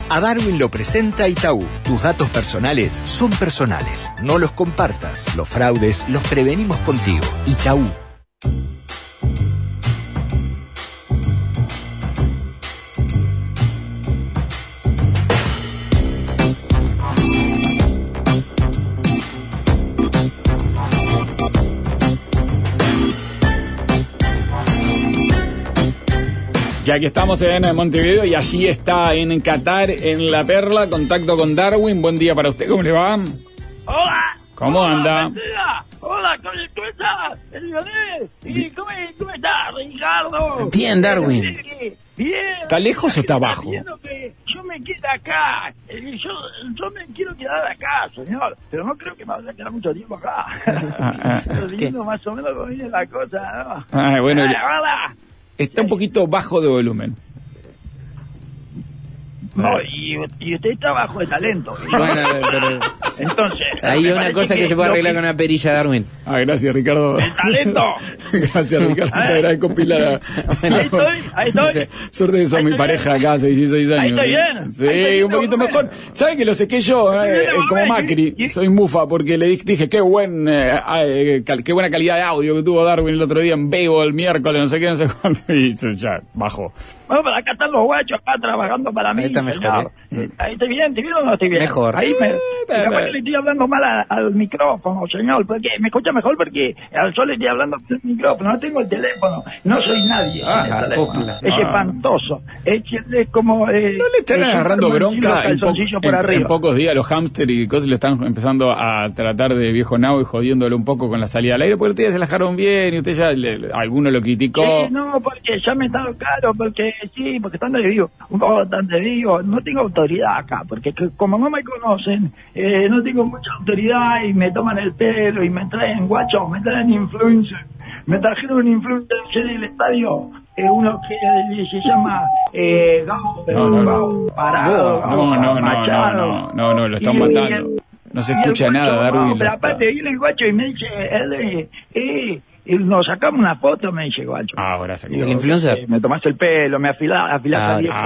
A Darwin lo presenta Itaú. Tus datos personales son personales. No los compartas. Los fraudes los prevenimos contigo. Itaú. Ya que estamos en Montevideo y allí está en Qatar, en La Perla, contacto con Darwin. Buen día para usted, ¿cómo le va? Hola. ¿Cómo anda? Hola, ¿cómo estás, Lionel? ¿Y cómo estás, Ricardo? Bien, Darwin. Bien. ¿Está lejos o está abajo? Yo me quedo acá. Yo me quiero quedar acá, señor. Pero no creo que me vaya a quedar mucho tiempo acá. Estoy viendo más o menos cómo viene la cosa, ¿no? Bueno. Hola. Está un poquito bajo de volumen. No, y usted está bajo de talento. Bueno, pero entonces hay una cosa que se puede arreglar con una perilla, Darwin. Gracias, Ricardo. El talento. Gracias, Ricardo. Te agradezco, Pilar. Ahí estoy. Suerte que sos mi pareja acá hace 16 años. Ahí estoy bien. Sí, un poquito mejor. ¿Sabe que lo sequé yo? Como Macri. Soy mufa porque le dije qué buena calidad de audio que tuvo Darwin el otro día en Bebo el miércoles, no sé qué, no sé cuánto. Y ya, bajó. Bueno, pero acá están los guachos acá trabajando para mí. Está mejor, Ahí estoy bien, ¿te vieron o no estoy bien? Mejor. Ahí le estoy hablando mal al micrófono, señor, porque me escucha mejor porque yo le estoy hablando al micrófono, no tengo el teléfono, no soy nadie en el teléfono. Es espantoso. Es como... ¿No le están agarrando bronca en pocos días los hámster y cosas le están empezando a tratar de viejo nabo y jodiéndole un poco con la salida al aire? Porque ustedes se la dejaron bien y usted ya, alguno lo criticó. Sí, no, porque ya me está caro, porque están de vivo, un poco bastante vivo, no tengo autoridad acá, porque como no me conocen, no tengo mucha autoridad y me toman el pelo y me traen guachos, me traen influencer. Me trajeron un influencer en el estadio, uno que se llama Gao Parado. No, lo están matando. No se escucha nada, Darwin. No, pero aparte viene el guacho y me dice, nos sacamos una foto, me dice guacho. Ahora se ¿El influencer? Me tomaste el pelo, me afilaste al viejo.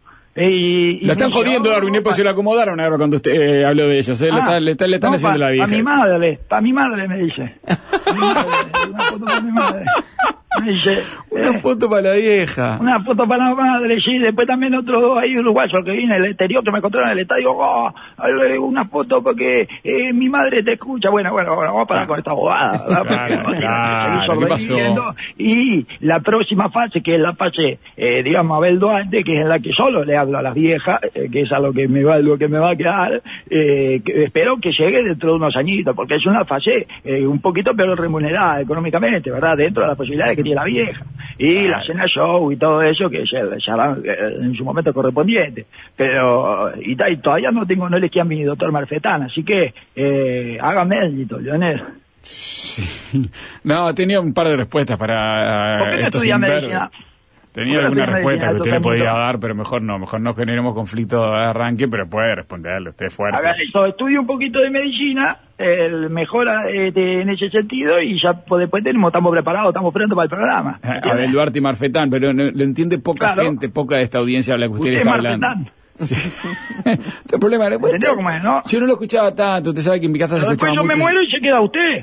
La están jodiendo, Darwin, pues se lo acomodaron ahora cuando usted habló de ellos. Le están haciendo la vieja. Para mi madre, me dice. Una foto para mi madre. Me dice, una foto para la vieja. Una foto para la madre, sí. Después también otros dos ahí uruguayos que vienen del exterior que me encontraron en el estadio. Una foto porque mi madre te escucha. Bueno, vamos a parar con esta bobada. Claro, ¿qué pasó? Y la próxima fase, que es la fase, digamos, Abel Duarte, que es en la que solo le hablo a las viejas, que es a lo que me va a quedar, que espero que llegue dentro de unos añitos, porque es una fase un poquito peor remunerada económicamente, ¿verdad? Dentro de las posibilidades que tiene la vieja. Y la cena show y todo eso, que ya va en su momento correspondiente. Pero, y todavía no les queda mi doctor Marfetán, así que, hágame mérito, Lionel. Sí. No, tenía un par de respuestas para estos medicina. Tenía alguna respuesta que usted le podía dar, pero mejor no generemos conflicto de arranque, pero puede responderle, usted es fuerte. Haga eso, estudio un poquito de medicina, mejora en ese sentido y ya después estamos preparados, estamos pronto para el programa. Abel Duarte y Marfetán, pero no, lo entiende poca gente, poca de esta audiencia a la que usted le está hablando. Sí. El problema es, ¿entendió cómo es, no? Yo no lo escuchaba tanto, usted sabe que en mi casa se escuchaba mucho. Después yo me muero y se queda usted.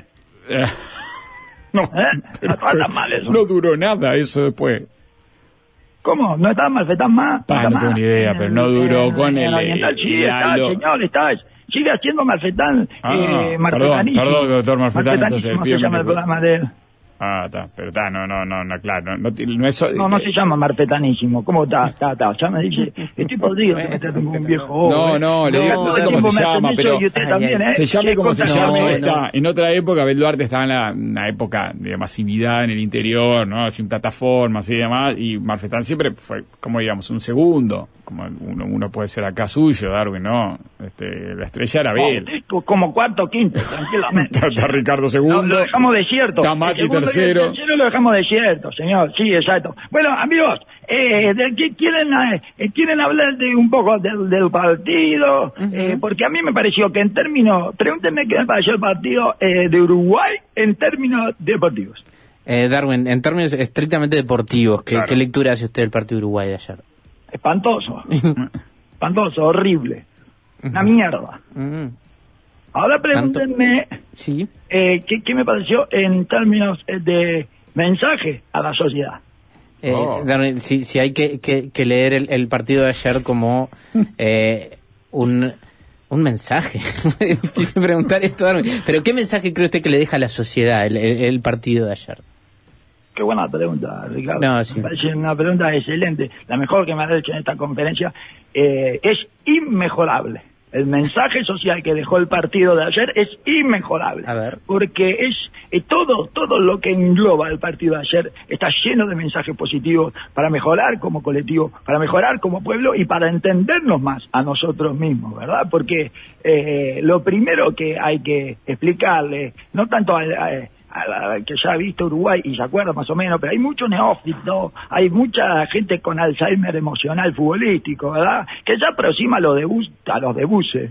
No. No mal eso. No duró nada eso después. ¿Cómo? ¿No estaba Marfetán más? No tengo ni idea, pero no duró con el señor, sigue haciendo Marfetán, Marfetanísimo. Perdón, doctor Marfetán, entonces se llama el programa de él. Pero claro, no se llama Marfetanísimo. ¿Cómo está? Ya me dice, estoy podrido que me traten como un viejo. No sé cómo se llama, pero se llame como se llame. En otra época, Abel Duarte estaba en una época de masividad en el interior, ¿no? Sin plataformas y demás, y Marfetán siempre fue, como digamos, un segundo, como uno puede ser acá suyo, Darwin, ¿no? La estrella era Abel. Como cuarto, quinto, tranquilamente. Está Ricardo segundo. Lo dejamos desierto. Está Mati tercero. El tercero lo dejamos desierto, señor. Sí, exacto. Bueno, amigos, ¿de qué quieren hablar de un poco del partido? Porque a mí me pareció que en términos, pregúntenme qué me pareció el partido de Uruguay en términos deportivos. Darwin, en términos estrictamente deportivos, ¿qué lectura hace usted del partido de Uruguay de ayer? Espantoso. espantoso, horrible. Una mierda. Ahora pregúntenme ¿Sí? ¿qué me pareció en términos de mensaje a la sociedad. Darwin, si hay que leer el partido de ayer como un mensaje. Es difícil preguntar esto, Darwin. Pero ¿qué mensaje cree usted que le deja a la sociedad el partido de ayer? Qué buena pregunta, Ricardo. No, sí. Me parece una pregunta excelente. La mejor que me ha hecho en esta conferencia. Es inmejorable. El mensaje social que dejó el partido de ayer es inmejorable. A ver. Porque es todo lo que engloba el partido de ayer está lleno de mensajes positivos para mejorar como colectivo, para mejorar como pueblo y para entendernos más a nosotros mismos, ¿verdad? Porque lo primero que hay que explicarle, no tanto a la que ya ha visto Uruguay y se acuerda más o menos, pero hay mucho neófito, hay mucha gente con Alzheimer emocional futbolístico, ¿verdad? Que ya aproxima a los debuses,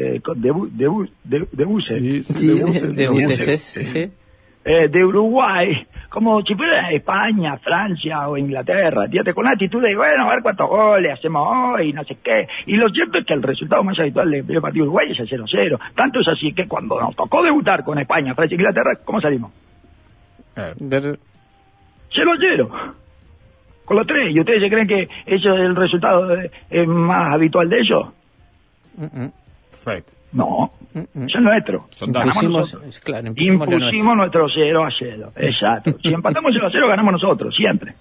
de Uruguay, como si fuera España, Francia o Inglaterra, fíjate, con una actitud de, bueno, a ver cuántos goles hacemos hoy, no sé qué. Y lo cierto es que el resultado más habitual del primer partido de Uruguay es el 0-0. Tanto es así que cuando nos tocó debutar con España, Francia e Inglaterra, ¿cómo salimos? 0-0. Con los tres. ¿Y ustedes se creen que ese es el resultado más habitual de ellos? Perfecto. No, eso es nuestro. Impusimos nuestro 0-0. Exacto. Si empatamos 0-0, ganamos nosotros, siempre.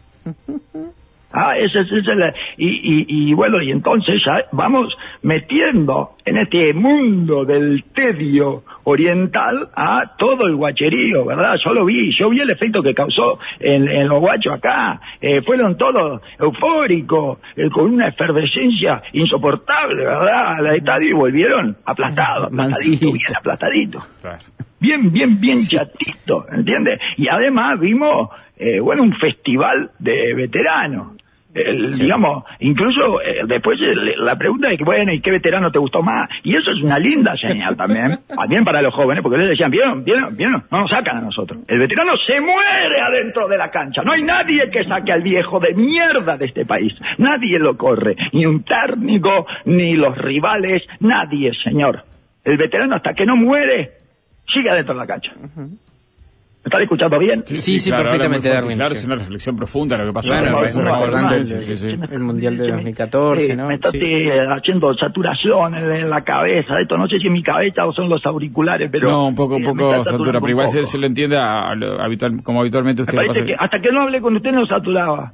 Ese es el... Y bueno, y entonces ya vamos metiendo en este mundo del tedio oriental a todo el guacherío, ¿verdad? Yo vi el efecto que causó en los guachos acá. Fueron todos eufóricos, con una efervescencia insoportable, ¿verdad? Al estadio y volvieron aplastaditos, bien aplastaditos. Bien chatito, ¿entiendes? Y además vimos, un festival de veteranos. Digamos, incluso después la pregunta es que, bueno, ¿y qué veterano te gustó más? Y eso es una linda señal también para los jóvenes, porque les decían, ¿vieron? No nos sacan a nosotros. El veterano se muere adentro de la cancha. No hay nadie que saque al viejo de mierda de este país. Nadie lo corre. Ni un técnico, ni los rivales, nadie, señor. El veterano hasta que no muere, sigue adentro de la cancha. ¿Me están escuchando bien? Sí, claro, perfectamente, Darwin. Claro, es una reflexión profunda lo que pasó. Bueno, recordando el Mundial de 2014, ¿no? Me está haciendo saturación en la cabeza. Esto no sé si es mi cabeza o son los auriculares, pero... No, un poco satura, pero igual se lo entiende como habitualmente usted. Me parece que hasta que no hablé con usted no saturaba.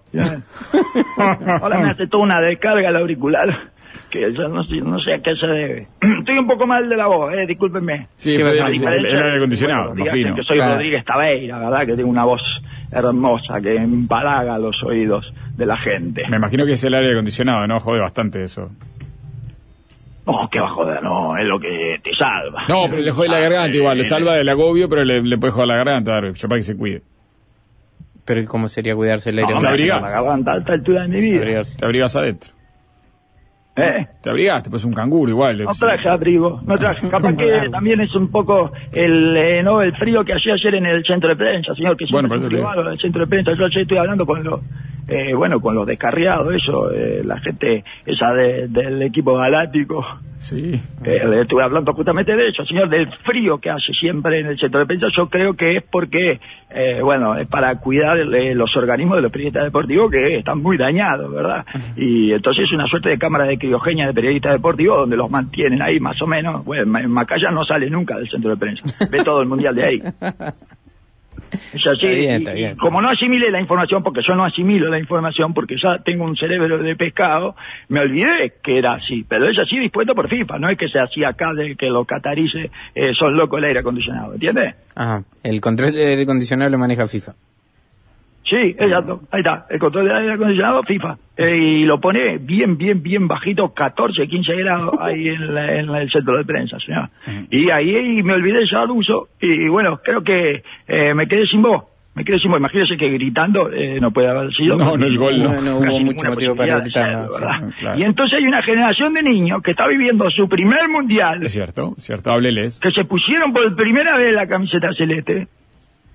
Ahora me hace toda una descarga el auricular. Que yo no sé a qué se debe. Estoy un poco mal de la voz, discúlpenme. Sí, el aire acondicionado, más fino. Que soy Rodríguez Tabeira, ¿verdad? Que tengo una voz hermosa que empalaga los oídos de la gente. Me imagino que es el aire acondicionado, ¿no? Jode bastante eso. No, que va a joder, no, es lo que te salva. No, pero le jode la garganta igual, le salva del agobio, pero le puede joder la garganta, yo para que se cuide. Pero ¿cómo sería cuidarse el aire? No, me abrigas. La garganta a esta altura de mi vida. Te abrigas adentro. Te abrigaste, pues un canguro igual. No traje abrigo, no traje. Capaz que también es un poco el frío que hacía ayer en el centro de prensa, señor, que bueno, es privado, el centro de prensa. Yo ayer estoy hablando con los con los descarriados, la gente esa del equipo galáctico. Sí. Estuve hablando justamente de eso, señor, del frío que hace siempre en el centro de prensa. Yo creo que es porque, es para cuidar los organismos de los periodistas deportivos que están muy dañados, ¿verdad? Y entonces es una suerte de cámara de criogenia de periodistas deportivos donde los mantienen ahí más o menos. Bueno, Macaya no sale nunca del centro de prensa, ve todo el mundial de ahí. Es así. Está bien. Como no asimile la información, porque yo no asimilo la información, porque ya tengo un cerebro de pescado, me olvidé que era así, pero es así dispuesto por FIFA, no es que sea así acá de que los cataríes son locos el aire acondicionado, ¿entiendes? Ajá, el control del aire acondicionado lo maneja FIFA. Sí, exacto, ahí está, el control del aire acondicionado FIFA, y lo pone bien bajito, 14, 15 grados ahí en el centro de prensa, señor. Y ahí me olvidé ya el uso, y bueno, creo que me quedé sin voz. Imagínese que gritando no puede haber sido. No, el gol no hubo mucho motivo para gritar. Claro. Y entonces hay una generación de niños que está viviendo su primer mundial. Es cierto, hábleles. Que se pusieron por primera vez la camiseta celeste.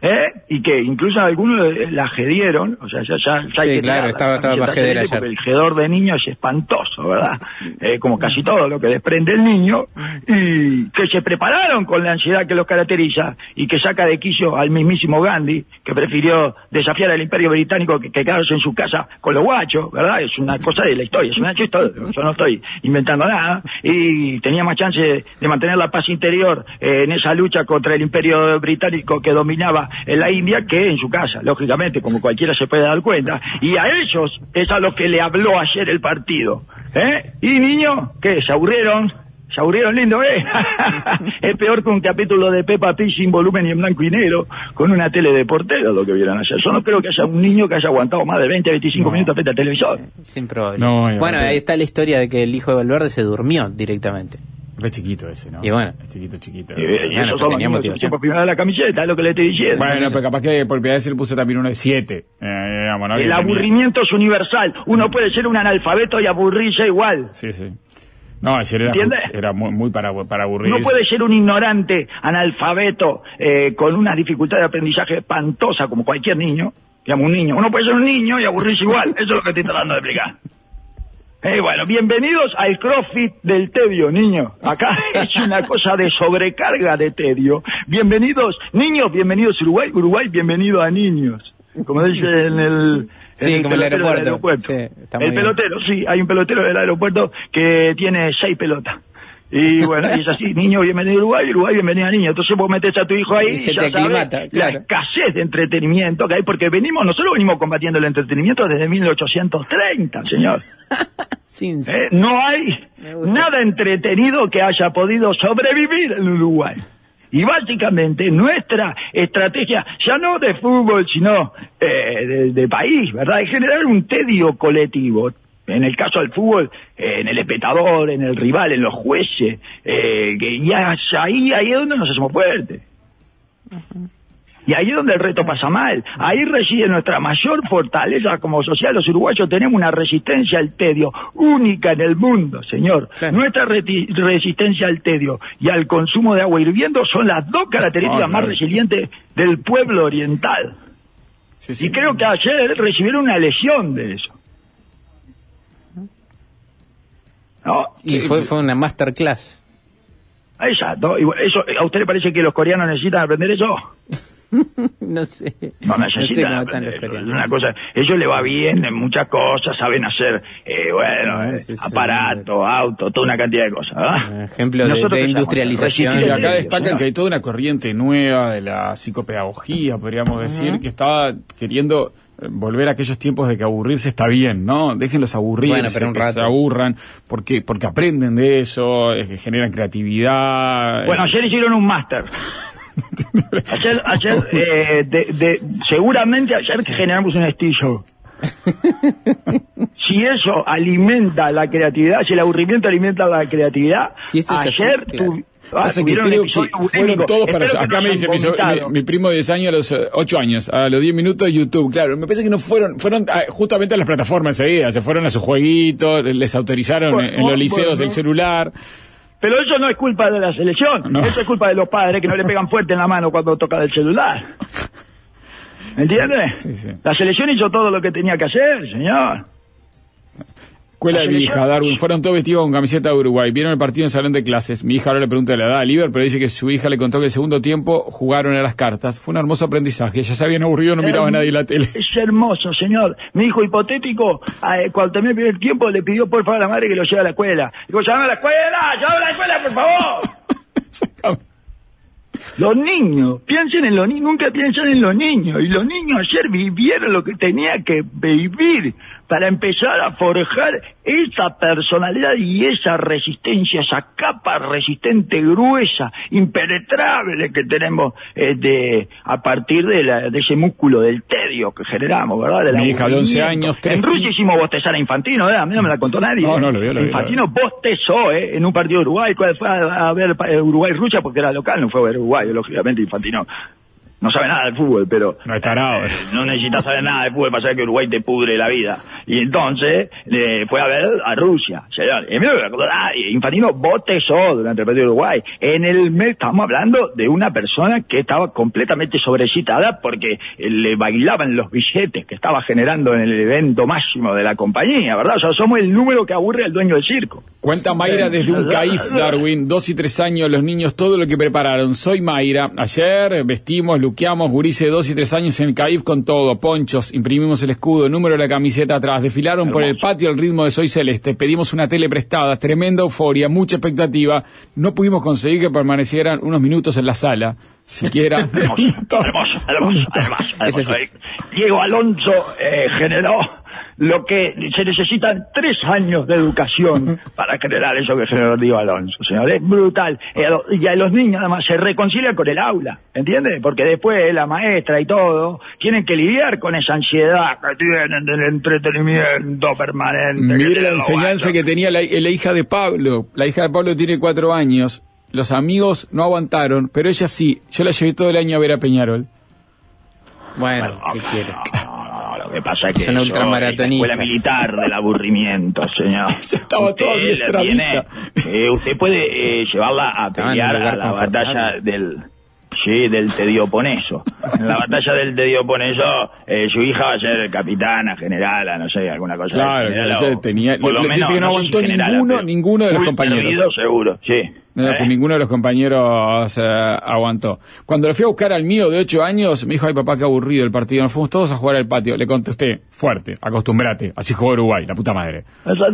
Y que incluso algunos la jedieron, o sea, ya sí, claro, estaba para jeder ayer. Porque el jedor de niños es espantoso, ¿verdad? Como casi todo lo que desprende el niño, y que se prepararon con la ansiedad que los caracteriza, y que saca de quicio al mismísimo Gandhi, que prefirió desafiar al Imperio Británico que quedarse en su casa con los guachos, ¿verdad? Es una cosa de la historia, es un hecho histórico, yo no estoy inventando nada, y tenía más chance de mantener la paz interior en esa lucha contra el Imperio Británico que dominaba en la India que en su casa, lógicamente, como cualquiera se puede dar cuenta, y a ellos es a los que le habló ayer el partido, y niños, ¿qué? ¿Se aburrieron lindo, Es peor que un capítulo de Peppa Pig sin volumen y en blanco y negro, con una tele de portero, lo que vieron ayer. Yo no creo que haya un niño que haya aguantado más de 20, 25 minutos frente al televisor. Sin problema. Bueno, ahí está la historia de que el hijo de Valverde se durmió directamente. Es chiquito ese, ¿no? Y bueno. Es chiquito. Y eso son tenía motivación. Por primera vez la camiseta, es lo que le estoy diciendo. Bueno, pero capaz que por primera vez le puso también uno de 7. Digamos, ¿no? El aburrimiento es universal. Uno puede ser un analfabeto y aburrirse igual. Sí. No, ayer era muy para aburrirse. No puede ser un ignorante, analfabeto, con una dificultad de aprendizaje espantosa como cualquier niño. Digamos, un niño. Uno puede ser un niño y aburrirse igual. Eso es lo que estoy tratando de explicar. Bueno, bienvenidos al CrossFit del tedio, niño. Acá es una cosa de sobrecarga de tedio. Bienvenidos, niños, bienvenidos a Uruguay, bienvenido a niños. Como dice en el... como el aeropuerto. Sí, el pelotero, sí, hay un pelotero del aeropuerto que tiene 6 pelotas. Y bueno, y es así, niño, bienvenido a Uruguay, bienvenido a niño. Entonces vos metés a tu hijo ahí y se te aclimata, claro. La escasez de entretenimiento que hay, porque nosotros venimos combatiendo el entretenimiento desde 1830, señor. No hay nada entretenido que haya podido sobrevivir en Uruguay. Y básicamente nuestra estrategia, ya no de fútbol, sino de país, ¿verdad? Es generar un tedio colectivo. En el caso del fútbol, en el espectador, en el rival, en los jueces, y ahí es donde nos hacemos fuertes. Y ahí es donde el reto pasa mal. Ahí reside nuestra mayor fortaleza como sociedad. Los uruguayos tenemos una resistencia al tedio única en el mundo, señor. Claro. Nuestra resistencia al tedio y al consumo de agua hirviendo son las dos características más resilientes del pueblo oriental. Sí. Y creo que ayer recibieron una lesión de eso. ¿No? Y fue una masterclass. Exacto. Eso, ¿a usted le parece que los coreanos necesitan aprender eso? No sé. No necesitan aprender. Es una cosa, ellos les va bien en muchas cosas, saben hacer, aparato, auto, toda una cantidad de cosas. Ejemplo de industrialización. Y acá destacan que hay toda una corriente nueva de la psicopedagogía, podríamos decir, que estaba queriendo volver a aquellos tiempos de que aburrirse está bien, ¿no? Déjenlos aburrirse, pero un rato. Se aburran, porque aprenden de eso, que generan creatividad. Bueno, ayer hicieron un máster. Seguramente ayer que generamos un estilo. Si eso alimenta la creatividad, si el aburrimiento alimenta la creatividad, ayer Pasa que creo que fueron todos para eso. Acá me dice mi primo de 10 años a los 8 años, a los 10 minutos de YouTube. Claro, me parece que no fueron justamente a las plataformas enseguida, se fueron a sus jueguitos, les autorizaron en los liceos el celular. Pero eso no es culpa de la selección, eso es culpa de los padres que no le pegan fuerte en la mano cuando toca el celular. ¿Me entiendes? Sí. La selección hizo todo lo que tenía que hacer, señor. Escuela de mi hija, Darwin, fueron todos vestidos con camiseta de Uruguay, vieron el partido en el salón de clases. Mi hija ahora le pregunta la edad a Liber, pero dice que su hija le contó que el segundo tiempo jugaron a las cartas. Fue un hermoso aprendizaje, ya se habían aburrido, no miraba a nadie la tele. Es hermoso, señor. Mi hijo hipotético, cuando terminó el primer tiempo, le pidió por favor a la madre que lo lleve a la escuela. Digo, llévame a la escuela, por favor. Los niños, piensen en los niños, nunca piensan en los niños. Y los niños ayer vivieron lo que tenía que vivir para empezar a forjar esa personalidad y esa resistencia, esa capa resistente, gruesa, impenetrable que tenemos a partir de ese músculo del tedio que generamos, ¿verdad? Mi hija de 11 años, En Rusia hicimos bostezar a Infantino, ¿verdad? A mí no me la contó nadie. No, lo vio. Infantino bostezó, en un partido de Uruguay, fue a ver Uruguay-Rusia porque era local, no fue a ver Uruguay, lógicamente Infantino no sabe nada de fútbol, pero no estará, no necesitas saber nada de fútbol para saber que Uruguay te pudre la vida. Y entonces fue a ver a Rusia, señor. Y Infantino botezó durante el partido de Uruguay. Estamos hablando de una persona que estaba completamente sobreexcitada porque le bailaban los billetes que estaba generando en el evento máximo de la compañía, ¿verdad? O sea, somos el número que aburre al dueño del circo. Cuenta Mayra desde un CAIF, Darwin, 2 y 3 años, los niños, todo lo que prepararon. Soy Mayra. Ayer vestimos, luqueamos, gurises de 2 y 3 años en el CAIF con todo, ponchos, imprimimos el escudo, número de la camiseta atrás, desfilaron por el patio al ritmo de Soy Celeste, pedimos una tele prestada, tremenda euforia, mucha expectativa, no pudimos conseguir que permanecieran unos minutos en la sala, siquiera. Hermoso. Diego Alonso generó lo que se necesitan 3 años de educación para generar eso que generó Diego Alonso, señor. Es brutal. Y a los niños además se reconcilian con el aula, ¿entiendes? Porque después la maestra y todo tienen que lidiar con esa ansiedad que tienen del entretenimiento permanente. Mire la enseñanza que tenía la hija de Pablo. La hija de Pablo tiene 4 años. Los amigos no aguantaron, pero ella sí. Yo la llevé todo el año a ver a Peñarol. Bueno, ¿qué quiere? Lo que pasa es que es una ultramaratonista. Escuela militar del aburrimiento, señor. Usted puede llevarla a pelear a la batalla del Tedioponeso. En la batalla del Tedioponeso, su hija va a ser capitana, generala, no sé, alguna cosa. Claro, ella tenía. Dice que no aguantó ninguno de los compañeros. Seguro, sí. No, que ninguno de los compañeros aguantó. Cuando lo fui a buscar al mío de 8 años, me dijo, ay papá, qué aburrido el partido, nos fuimos todos a jugar al patio. Le contesté, fuerte, acostúmbrate, así jugó Uruguay, la puta madre.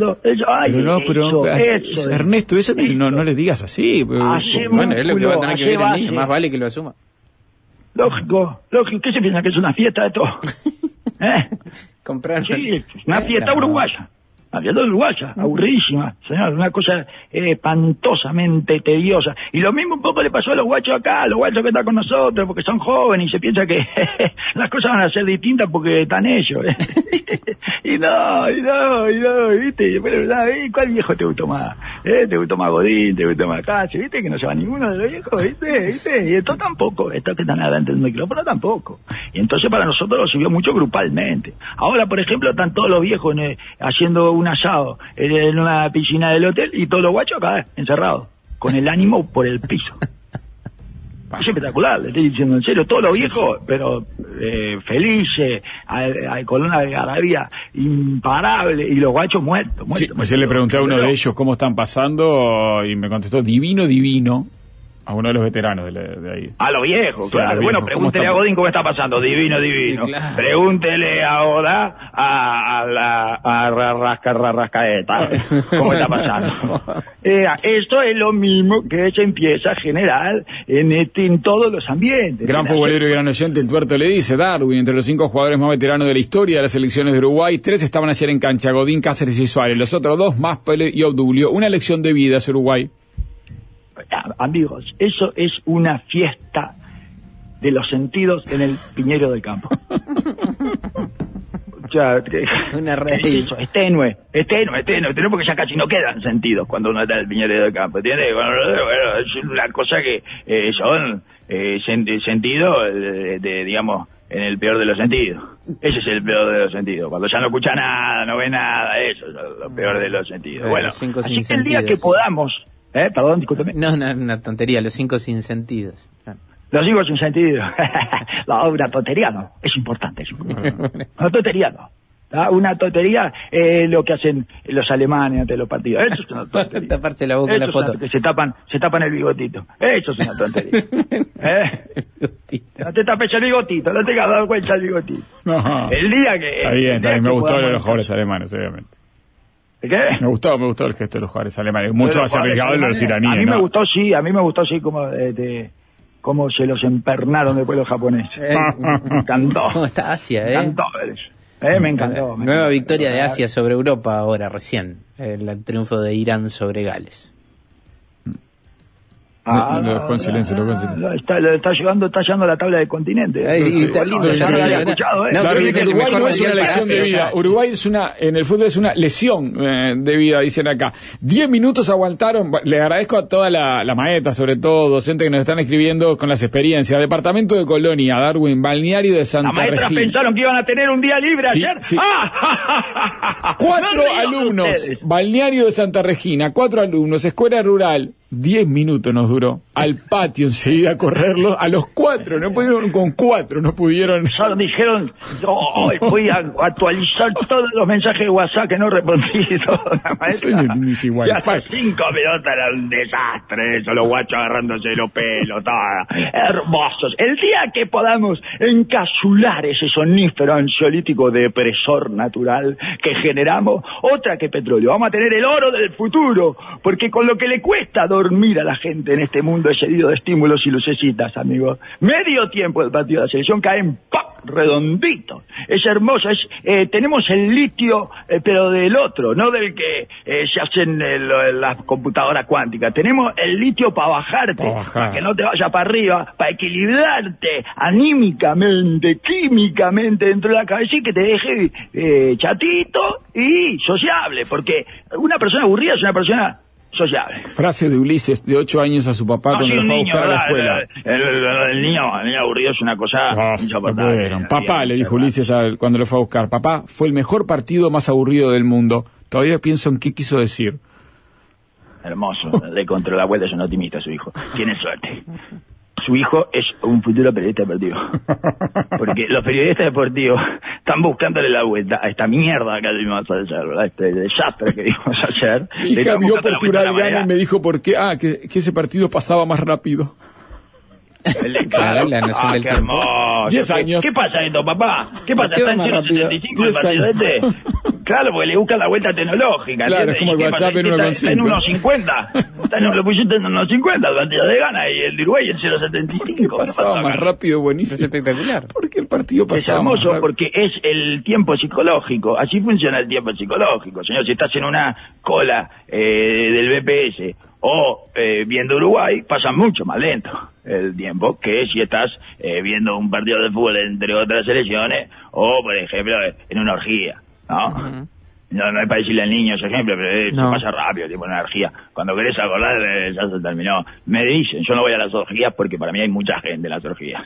Ernesto, eso no le digas así. Bueno, es lo que va a tener que ver el niño, más vale que lo asuma. Lógico, ¿qué se piensa que es una fiesta de todo? Comprar. Sí, una fiesta uruguaya. La fiesta uruguaya, aburridísima, señor, una cosa espantosamente tediosa. Y lo mismo un poco le pasó a los guachos acá, a los guachos que están con nosotros, porque son jóvenes y se piensa que las cosas van a ser distintas porque están ellos. Y no, ¿viste? Pero, ¿cuál viejo te gustó más? ¿Te gustó más Godín? ¿Te gustó más Casi? ¿Viste? Que no se va ninguno de los viejos, ¿viste? Y esto tampoco, estos que están adelante del micrófono tampoco. Y entonces para nosotros lo sirvió mucho grupalmente. Ahora, por ejemplo, están todos los viejos haciendo un asado en una piscina del hotel y todos los guachos acá encerrados, con el ánimo por el piso. Es espectacular, le estoy diciendo en serio, todos los viejos, pero felices, con una algarabía imparable, y los guachos muertos. Yo le pregunté a uno de ellos cómo están pasando y me contestó, divino, a uno de los veteranos de ahí. A los viejos, claro. Bueno, pregúntele a Godín cómo está pasando, divino. Claro. Pregúntele ahora a Rascaeta cómo está pasando. Esto es lo mismo que se empieza a generar en todos los ambientes. Gran futbolero y gran oyente, el tuerto le dice, Darwin, entre los 5 jugadores más veteranos de la historia de las selecciones de Uruguay, 3 estaban ayer en cancha, Godín, Cáceres y Suárez, los otros 2 más Pele y Obdulio. Una lección de vida es Uruguay. Amigos, eso es una fiesta de los sentidos en el Piñero del Campo. Una red. Es tenue, porque ya casi no quedan sentidos cuando uno está en el Piñero del Campo, ¿entiendes? Bueno, es una cosa que son sentidos, digamos, en el peor de los sentidos. Ese es el peor de los sentidos. Cuando ya no escucha nada, no ve nada, eso es lo peor de los sentidos. Bueno, así que el día que podamos... perdón, discúlpeme. No, una tontería, los 5 sin sentidos. Los 5 sin sentido. Una tontería no, es importante. Una tontería no. Una tontería lo que hacen los alemanes ante los partidos. Eso es una tontería. Taparse la boca en la foto. Que se tapan el bigotito. Eso es una tontería. No te tapes el bigotito, no te has dado cuenta el bigotito. No. El día que... Está bien, me gustó los jugadores alemanes, obviamente. ¿Qué? Me gustó el gesto de los jugadores alemanes. Mucho más arriesgado de los iraníes. A mí me gustó sí cómo se los empernaron después los japoneses. Me encantó. ¿Cómo está Asia, Me encantó. Nueva victoria de Asia sobre Europa ahora, recién. El triunfo de Irán sobre Gales. Lo dejó en silencio, está llegando a la tabla del continente. Está lindo. Uruguay no es una lesión de vida. Uruguay en el fútbol es una lesión de vida, dicen acá. 10 minutos aguantaron. Le agradezco a toda la maestra, sobre todo docentes que nos están escribiendo con las experiencias. Departamento de Colonia, Darwin, balneario de Santa Regina. Las maestras pensaron que iban a tener un día libre ayer. Sí. 4 alumnos, balneario de Santa Regina, 4 alumnos, escuela rural. 10 minutos nos duró. Al patio enseguida a correrlo. A los 4, no pudieron con 4, no pudieron. Solo dijeron, voy a actualizar todos los mensajes de WhatsApp que no respondí. La maestra. Igual. 5 minutos era un desastre eso, los guachos agarrándose los pelos, hermosos. El día que podamos encapsular ese sonífero ansiolítico depresor natural que generamos, otra que petróleo. Vamos a tener el oro del futuro, porque con lo que le cuesta dormir a la gente en este mundo herido de estímulos y lucecitas, amigos. Medio tiempo del partido de la selección caen redondito. Es hermoso. Tenemos el litio, pero del otro, no del que se hacen las computadoras cuánticas. Tenemos el litio para bajarte, para que no te vayas para arriba, para equilibrarte anímicamente, químicamente dentro de la cabeza y que te deje chatito y sociable, porque una persona aburrida es una persona sociable. Frase de Ulises, de 8 años, a su papá cuando lo fue a buscar a la escuela. El niño aburrido es una cosa insoportable. Papá, le dijo Ulises cuando lo fue a buscar, papá, fue el mejor partido más aburrido del mundo. Todavía pienso en qué quiso decir. Hermoso, de contra la vuelta es un optimista su hijo. Tiene suerte. Su hijo es un futuro periodista deportivo. Porque los periodistas deportivos están buscándole la vuelta a esta mierda que vimos ayer, ¿verdad? Este desastre que vimos ayer. Mi hija vio Portugal gana y me dijo por qué. Que ese partido pasaba más rápido. Claro, la noción del tiempo. 10 años. ¿Qué pasa esto, papá? ¿Qué pasa? ¿Está en 175 el partido este? Claro, porque le buscan la vuelta tecnológica. Claro, es como el WhatsApp en 1.5. Está en 1.50. Lo pusiste en 1.50 el partido de Ghana y el de Uruguay en 0.75. Pasaba más rápido, buenísimo. Es espectacular. Porque el partido pasaba más rápido. Es hermoso porque es el tiempo psicológico. Así funciona el tiempo psicológico. Señor, si estás en una cola del BPS o viendo Uruguay, pasa mucho más lento el tiempo que si estás viendo un partido de fútbol entre otras selecciones o, por ejemplo, en una orgía, ¿no? Uh-huh. No es para decirle al niño ese ejemplo, pero no. Pasa rápido, tipo una energía. Cuando querés acordar, ya se terminó. Me dicen, yo no voy a las orgías porque para mí hay mucha gente en las orgías.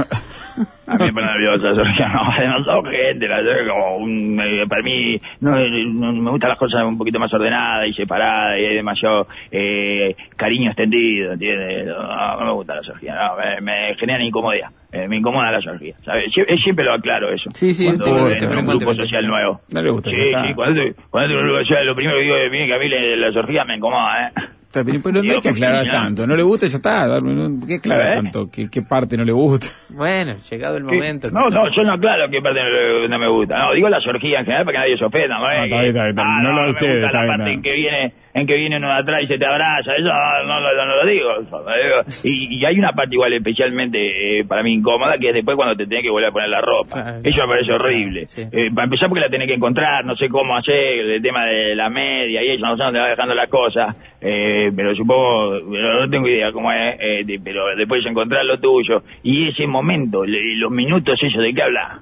A mí me pone nervioso las orgías, no, hay demasiada gente. Para mí, no me gustan las cosas un poquito más ordenadas y separadas, y hay demasiado cariño extendido, ¿entiendes? No me gustan las orgías, no, me generan incomodidad. Me incomoda las orgías, ¿sabes? Siempre lo aclaro eso. Sí, cuando en un grupo social nuevo. No le gusta. Sí, cuando entro en un grupo social, lo primero que digo es que a mí las orgías me incomoda, Pero no hay que aclarar tanto, no le gusta y ya está. ¿Qué aclarar tanto? ¿Qué parte no le gusta? Bueno, llegado el momento. No, yo no aclaro qué parte no me gusta. No, digo las orgías en general para que nadie se ofenda. No lo de ustedes. Me gusta la parte en que viene uno de atrás y se te abraza. Eso no lo digo. Y hay una parte igual especialmente para mí incómoda, que es después cuando te tenés que volver a poner la ropa. Eso me parece horrible. Sí. Para empezar porque la tenés que encontrar, no sé cómo hacer, el tema de la media y eso, no sé dónde va dejando las cosas. Pero supongo, no tengo idea cómo es, pero después encontrar lo tuyo y ese momento, los minutos esos de qué habla.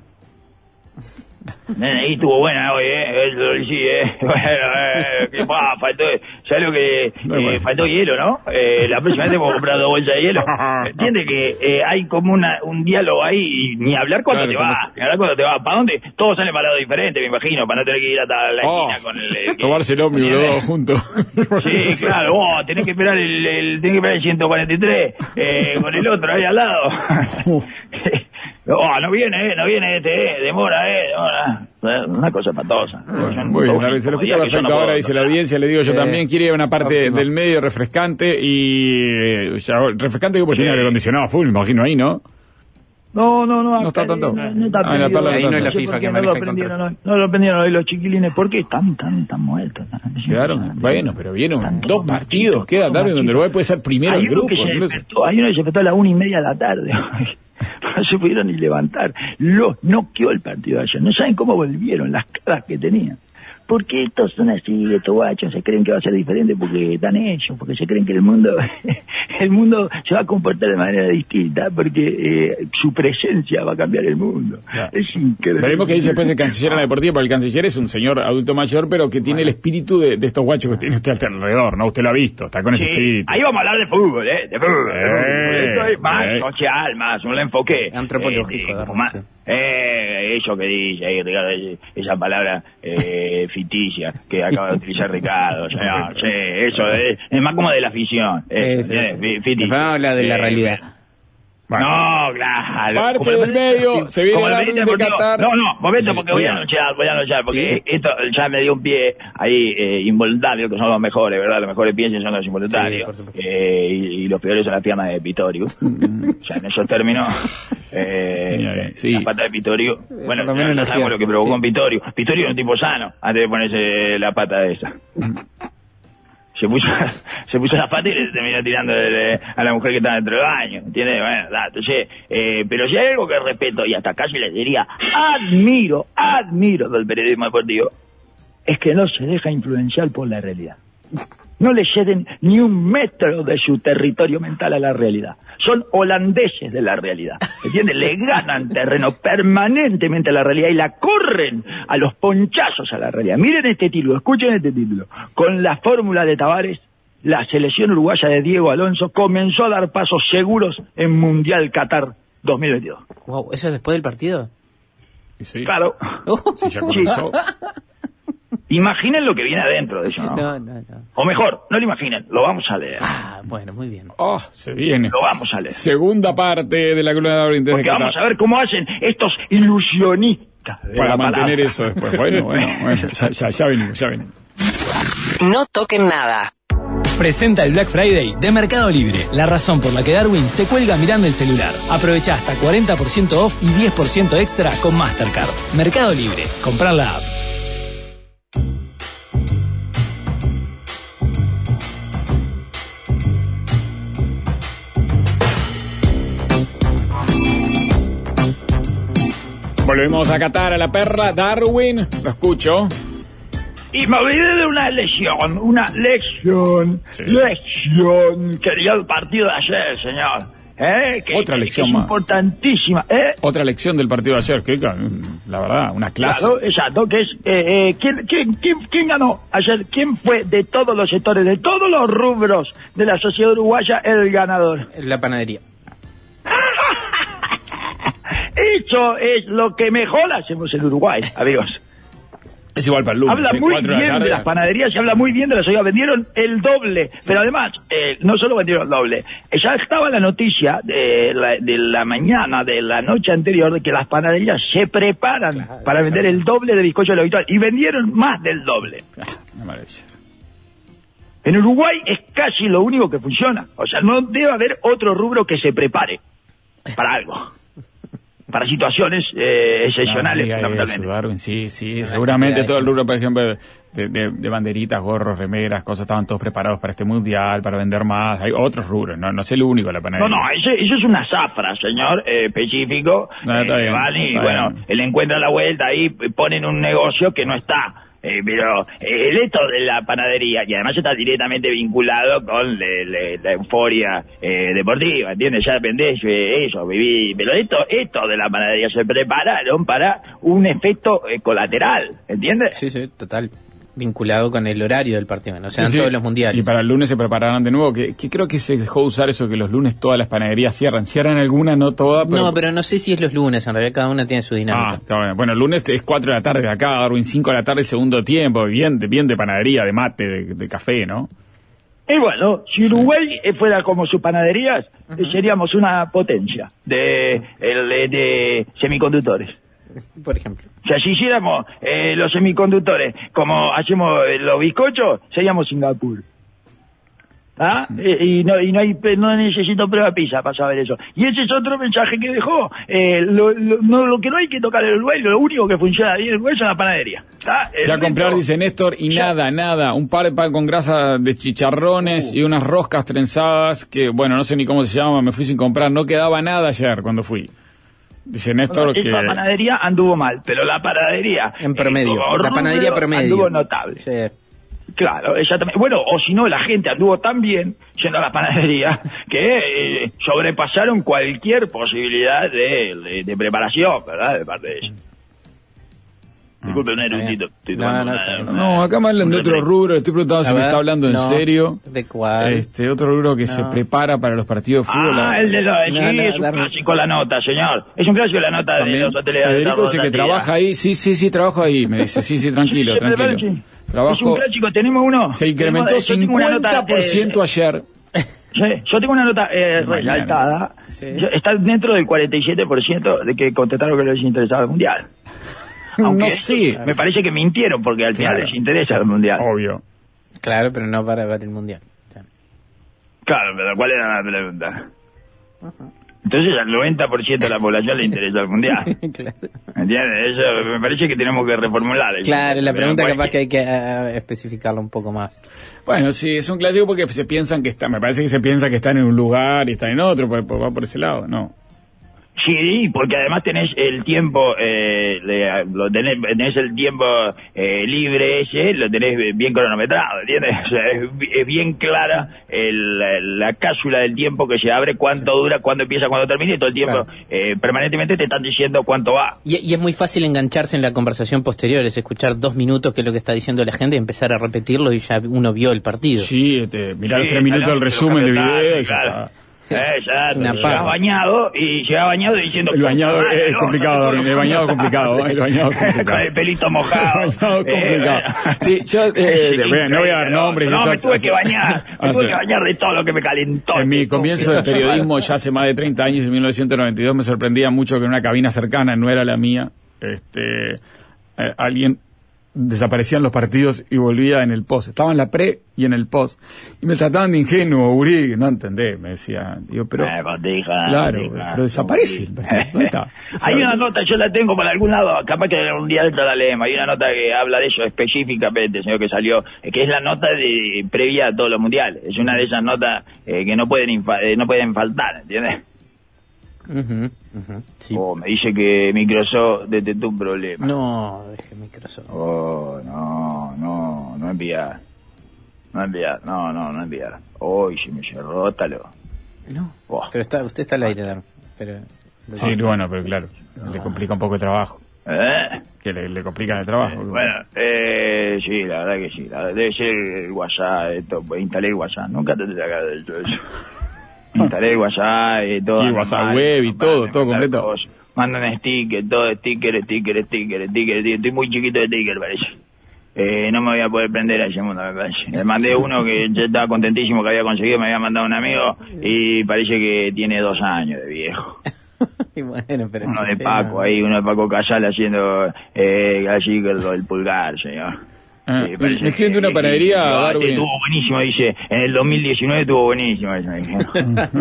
Ahí estuvo buena hoy, sí, bueno, faltó, ya lo que faltó hielo, ¿no? La próxima vez tengo que comprar 2 bolsas de hielo. Entiende que hay como un diálogo ahí, y ni hablar cuando te vas, ¿para dónde? Todos salen para lados diferentes, me imagino, para no tener que ir hasta la esquina con el... Tomarse el ómnibus los dos juntos. Sí, claro, tenés que esperar el 143 con el otro ahí al lado. No viene demora. Una cosa patosa. Muy bien, se lo escucha perfecto. Ahora dice la audiencia, le digo yo también, quiere ir a una parte del medio refrescante y refrescante que pues tiene aire acondicionado full, me imagino ahí, ¿no? No está tanto. No está prendido. Ahí no es la FIFA que maneja el control. No lo prendieron hoy los chiquilines. ¿Por qué están muertos? Quedaron, bueno, pero vieron 2 partidos. Queda tarde donde Uruguay puede ser primero el grupo. Hay uno que se despertó a las 1:30 de la tarde. No se pudieron ni levantar. Los noqueó el partido de ayer. No saben cómo volvieron, las caras que tenían. ¿por qué estos son así, estos guachos se creen que va a ser diferente porque están ellos, porque se creen que el mundo se va a comportar de manera distinta, porque su presencia va a cambiar el mundo? Claro. Es increíble. Veremos qué dice después el canciller en la deportiva, porque el canciller es un señor adulto mayor, pero que tiene el espíritu de estos guachos que tiene usted alrededor, ¿no? Usted lo ha visto, está con ese espíritu. Ahí vamos a hablar de fútbol, de fútbol. Esto es más social, más un enfoque antropológico. Eso que dice, Ricardo, esa palabra ficticia que acaba de utilizar Ricardo, señor, eso es más como de la ficción. Ficticia. Habla de la realidad. Bueno. No, claro. Parte del medio, se viene la de Qatar. No, momento, porque voy a anunciar, porque esto ya me dio un pie ahí involuntario, que son los mejores, ¿verdad? Los mejores pies son los involuntarios. Y los peores son las piernas de Pitorio. O sea, en esos términos, la pata de Pitorio. Bueno, no sabemos lo que provocó en Pitorio. Pitorio era un tipo sano, antes de ponerse la pata de esa. Se puso la pata y le terminó tirando a la mujer que estaba dentro del baño, ¿entiendes? Bueno, entonces, pero si hay algo que respeto, y hasta casi les diría, admiro del periodismo deportivo, es que no se deja influenciar por la realidad. No le ceden ni un metro de su territorio mental a la realidad. Son holandeses de la realidad, ¿entiendes? Le ganan terreno permanentemente a la realidad y la corren a los ponchazos a la realidad. Miren este título, escuchen este título. Con la fórmula de Tavares, la selección uruguaya de Diego Alonso comenzó a dar pasos seguros en Mundial Qatar 2022. Wow, ¿eso es después del partido? Sí. Claro. Sí, ya comenzó. Imaginen lo que viene adentro de eso, ¿no? No. O mejor, no lo imaginen, lo vamos a leer. Bueno, muy bien. Se viene. Lo vamos a leer. Segunda parte de la columna de Darwin desde Porque Qatar. vamos a ver cómo hacen estos ilusionistas. Para mantener eso después. Bueno, ya venimos. No toquen nada. Presenta el Black Friday de Mercado Libre, la razón por la que Darwin se cuelga mirando el celular. Aprovecha hasta 40% off y 10% extra con Mastercard. Mercado Libre, comprar la app. Volvemos a Qatar, a la perra. Darwin, lo escucho. Y me olvidé de una lección, quería el partido de ayer, señor. Otra lección más. Importantísima. Otra lección del partido de ayer, que la verdad, una clase. Claro, exacto, que es, ¿quién ganó ayer? ¿Quién fue de todos los sectores, de todos los rubros de la sociedad uruguaya el ganador? La panadería. Eso es lo que mejor hacemos en Uruguay, amigos. Es igual para el lunes. Habla muy bien de las panaderías y habla muy bien de las ollas. Vendieron el doble, pero además, no solo vendieron el doble. Ya estaba la noticia de la mañana, de la noche anterior, de que las panaderías se preparan para vender el doble de bizcocho de lo habitual. Y vendieron más del doble. Una maravilla. En Uruguay es casi lo único que funciona. O sea, no debe haber otro rubro que se prepare para algo. Para situaciones excepcionales, fundamentalmente. Darwin, sí, seguramente todo el rubro, por ejemplo, de banderitas, gorros, remeras, cosas, estaban todos preparados para este mundial, para vender más. Hay otros rubros, no es el único la panadería. No, eso es una zafra, señor, específico. Bueno, él encuentra la vuelta ahí, ponen un negocio que no está. Pero el esto de la panadería, y además está directamente vinculado con la euforia deportiva, ¿entiendes? Ya dependés eso, viví. Pero esto de la panadería se prepararon para un efecto colateral, ¿entiendes? Sí, total. Vinculado con el horario del partido, no sean todos los mundiales. Y para el lunes se prepararán de nuevo, que creo que se dejó usar eso, que los lunes todas las panaderías cierran alguna, no todas. No, pero no sé si es los lunes, en realidad cada una tiene su dinámica. Está bien. Bueno, el lunes es 4 de la tarde de acá, Darwin, 5 de la tarde segundo tiempo, bien de panadería, de mate, de café, ¿no? Y bueno, si Uruguay fuera como sus panaderías, seríamos una potencia de semiconductores. Por ejemplo. O sea, si hiciéramos los semiconductores como hacemos los bizcochos, seríamos Singapur. ¿Ah? Y no necesito prueba PISA para saber eso. Y ese es otro mensaje que dejó. Lo que no hay que tocar en el Uruguay, lo único que funciona bien en el Uruguay es la panadería. Ya comprar, dice Néstor, y nada. Un par de pan con grasa de chicharrones y unas roscas trenzadas que, bueno, no sé ni cómo se llama, me fui sin comprar. No quedaba nada ayer cuando fui. Dice Néstor que... La panadería anduvo mal, pero la panadería... En promedio, la panadería promedio. Anduvo notable. Sí. Claro, exactamente. Bueno, o si no, la gente anduvo tan bien yendo a la panadería que sobrepasaron cualquier posibilidad de preparación, ¿verdad? De parte de ellos. Disculpe, un erudito. No, acá me hablan de otro rubro. Estoy preguntando si me está hablando en serio. ¿De cuál? Otro rubro que se prepara para los partidos de fútbol. El de los... Sí, es un clásico la nota, señor. Es un clásico la nota de los hoteles. Federico dice que trabaja ahí. Sí, trabajo ahí. Me dice, sí, tranquilo. Trabajo, es un clásico, tenemos uno. Se incrementó 50% ayer. Sí, yo tengo una nota resaltada. Sí. Está dentro del 47% de que contestaron que les interesaba el Mundial. Aunque no sé. Me parece que mintieron porque al final les interesa el Mundial. Obvio. Claro, pero no para ver el Mundial. Claro, pero ¿cuál era la pregunta? Entonces al 90% de la población le interesa el Mundial. Claro. ¿Entiendes? Eso me parece que tenemos que reformular. Claro, la pregunta capaz que hay que especificarla un poco más. Bueno, sí, es un clásico porque se piensan que me parece que se piensa que están en un lugar y están en otro, pues va por ese lado, ¿no? Sí, porque además tenés el tiempo, tenés el tiempo libre ese, lo tenés bien cronometrado, ¿entiendes? O sea, es bien clara la cápsula del tiempo que se abre, cuánto dura, cuándo empieza, cuándo termina, y todo el tiempo permanentemente te están diciendo cuánto va. Y es muy fácil engancharse en la conversación posterior, es escuchar 2 minutos que es lo que está diciendo la gente y empezar a repetirlo y ya uno vio el partido. Sí, mirá los 3 minutos del resumen de video y ya está. Exacto, llegás bañado diciendo... El bañado es complicado, el bañado es complicado. Con el pelito mojado. El bañado complicado. Sí, yo no voy a dar nombres. No, me tuve que bañar de todo lo que me calentó. En mi comienzo de periodismo, ya hace más de 30 años, en 1992, me sorprendía mucho que en una cabina cercana, no era la mía, alguien desaparecían los partidos y volvía en el post. Estaba en la pre y en el post. Y me trataban de ingenuo, gurí, no entendés, me decían. Digo, pero... pero desaparecen. ¿Dónde está? Hay una nota, yo la tengo por algún lado, capaz que un día la leemos. Hay una nota que habla de eso específicamente, señor, que salió, que es la nota previa a todos los mundiales. Es una de esas notas que no pueden faltar, ¿entiendes? Sí. Me dice que Microsoft detectó un problema. No, deje Microsoft. No enviar. No enviar. Se me cerró, talo. No. Pero usted está al aire, Darwin. Sí, bueno, pero claro, le complica un poco el trabajo. Que le complican el trabajo. Bueno, sí, la verdad que sí. Debe ser el WhatsApp, instalé el WhatsApp. Nunca te saca del todo eso. Instalé el WhatsApp y todo. Y WhatsApp web y todo completo. Mandan sticker, todo sticker. Estoy muy chiquito de sticker, parece. No me voy a poder prender a ese mundo, me parece. Le mandé uno que yo estaba contentísimo que había conseguido, me había mandado un amigo y parece que tiene 2 años de viejo. Y bueno, pero uno de Paco, uno de Paco Casal haciendo así con el pulgar, señor. Me escriben de una panadería, Darwin. Estuvo buenísimo, dice. En el 2019 estuvo buenísimo, eso me dijeron.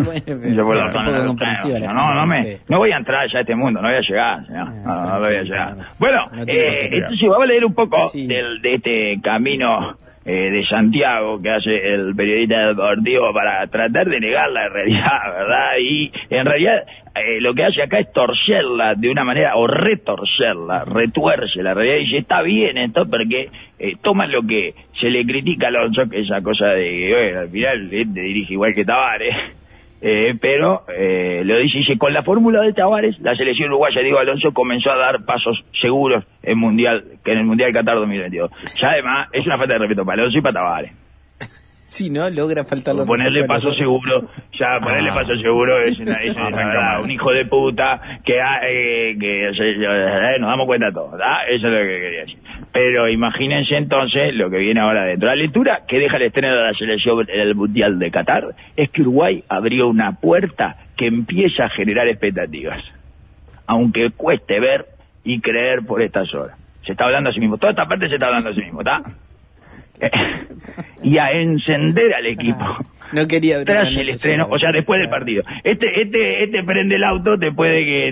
No voy a entrar ya a este mundo, no voy a llegar, señor. No voy a llegar. Bueno, entonces vamos a leer un poco de este camino de Santiago que hace el periodista deportivo para tratar de negar la realidad, ¿verdad? Y en realidad lo que hace acá es torcerla de una manera, o retorcerla, retuerce la realidad y dice, está bien esto porque toma lo que se le critica a Alonso, que esa cosa de que al final te dirige igual que Tavares, pero lo dice, con la fórmula de Tavares, la selección uruguaya, Diego Alonso, comenzó a dar pasos seguros en el Mundial Qatar 2022. Ya además es una falta de respeto para Alonso y para Tavares. Si no logra faltar los ponerle paso seguro, paso seguro es un hijo de puta que nos damos cuenta todos, ¿verdad? Eso es lo que quería decir. Pero imagínense entonces lo que viene ahora dentro. La lectura que deja el estreno de la selección en el Mundial de Qatar es que Uruguay abrió una puerta que empieza a generar expectativas, aunque cueste ver y creer por estas horas. Se está hablando a sí mismo, toda esta parte se está hablando a sí mismo, ¿está? Y a encender al equipo No quería tras el estreno, o sea, después del partido. Este prende el auto después de que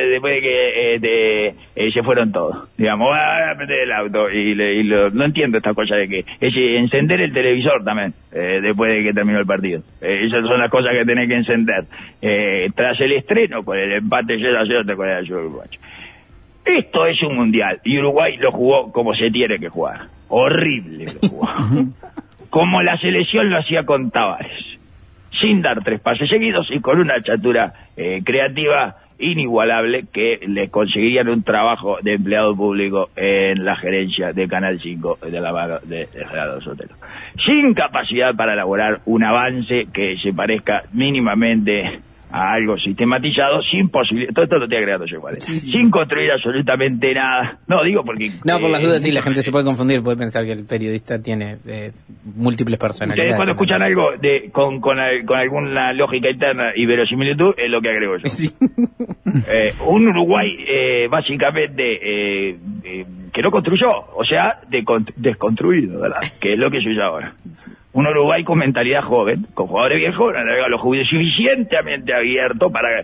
se fueron todos. Digamos, a prender el auto no entiendo esta cosa de que es encender el televisor también después de que terminó el partido. Esas son las cosas que tenés que encender. Tras el estreno, con el empate 0-0 con el uruguayo. Esto es un mundial y Uruguay lo jugó como se tiene que jugar. Horrible lo jugó. Como la selección lo hacía con Tavares, sin dar 3 pases seguidos y con una chatura creativa inigualable que le conseguirían un trabajo de empleado público en la gerencia de Canal 5 de la mano de Gerardo Sotelo. Sin capacidad para elaborar un avance que se parezca mínimamente a algo sistematizado, sin posibilidad, todo esto lo estoy agregando yo igual, sin construir absolutamente nada. No, digo porque... No, por las dudas sí, la gente se puede confundir, puede pensar que el periodista tiene múltiples personalidades. Ustedes cuando escuchan algo con alguna lógica interna y verosimilitud, es lo que agrego yo. Sí. Un Uruguay básicamente que no construyó, o sea, desconstruido, ¿verdad? Que es lo que soy yo ahora. Un Uruguay con mentalidad joven, con jugadores bien jóvenes, los jugadores suficientemente abiertos para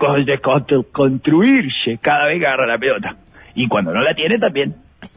construirse cada vez que agarra la pelota. Y cuando no la tiene también.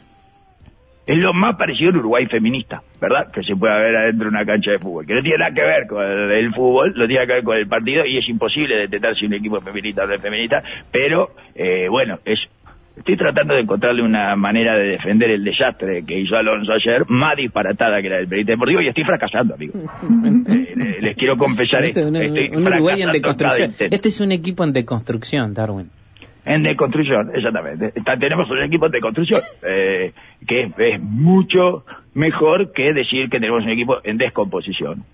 Es lo más parecido al Uruguay feminista, ¿verdad? Que se puede ver adentro de una cancha de fútbol. Que no tiene nada que ver con el fútbol, no tiene que ver con el partido y es imposible detectar si un equipo es feminista o no es feminista. Pero, bueno, estoy tratando de encontrarle una manera de defender el desastre que hizo Alonso ayer, más disparatada que la del periodista deportivo, y estoy fracasando, amigo. Les quiero confesar esto. Un Uruguay en deconstrucción. Este es un equipo en deconstrucción, Darwin. En deconstrucción, exactamente. Tenemos un equipo en deconstrucción, que es mucho mejor que decir que tenemos un equipo en descomposición.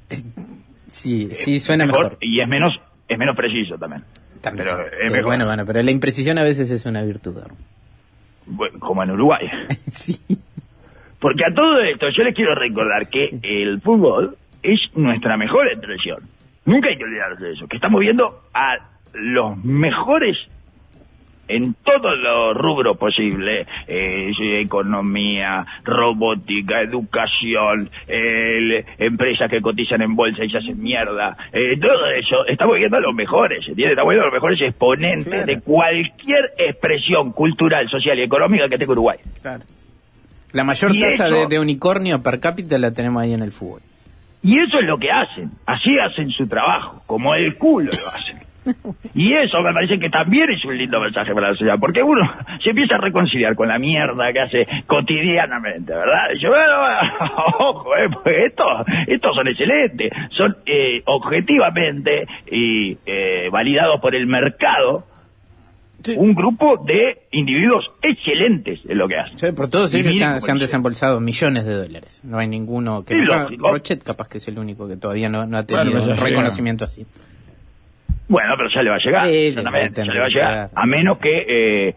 Sí, suena mejor. Y es menos preciso también. Pero es mejor. Bueno, pero la imprecisión a veces es una virtud. Bueno, como en Uruguay. Sí. Porque a todo esto yo les quiero recordar que el fútbol es nuestra mejor expresión. Nunca hay que olvidarse de eso, que estamos viendo a los mejores en todos los rubros posibles, economía, robótica, educación, empresas que cotizan en bolsa y se hacen mierda, todo eso, estamos viendo a los mejores, ¿entiendes? Estamos viendo a los mejores exponentes de cualquier expresión cultural, social y económica que tenga Uruguay. Claro. La mayor tasa de unicornio per cápita la tenemos ahí en el fútbol. Y eso es lo que hacen, así hacen su trabajo, como el culo lo hacen. Y eso me parece que también es un lindo mensaje para la sociedad, porque uno se empieza a reconciliar con la mierda que hace cotidianamente, ¿verdad? Y yo, ojo, pues estos son excelentes, son objetivamente y validados por el mercado, sí, un grupo de individuos excelentes en lo que hacen. Sí, por todos ellos se han desembolsado millones de dólares. No hay ninguno que... Rochet capaz que es el único que todavía no ha tenido un reconocimiento así. Bueno, pero ya le va a llegar, exactamente, ya le va a llegar, a menos que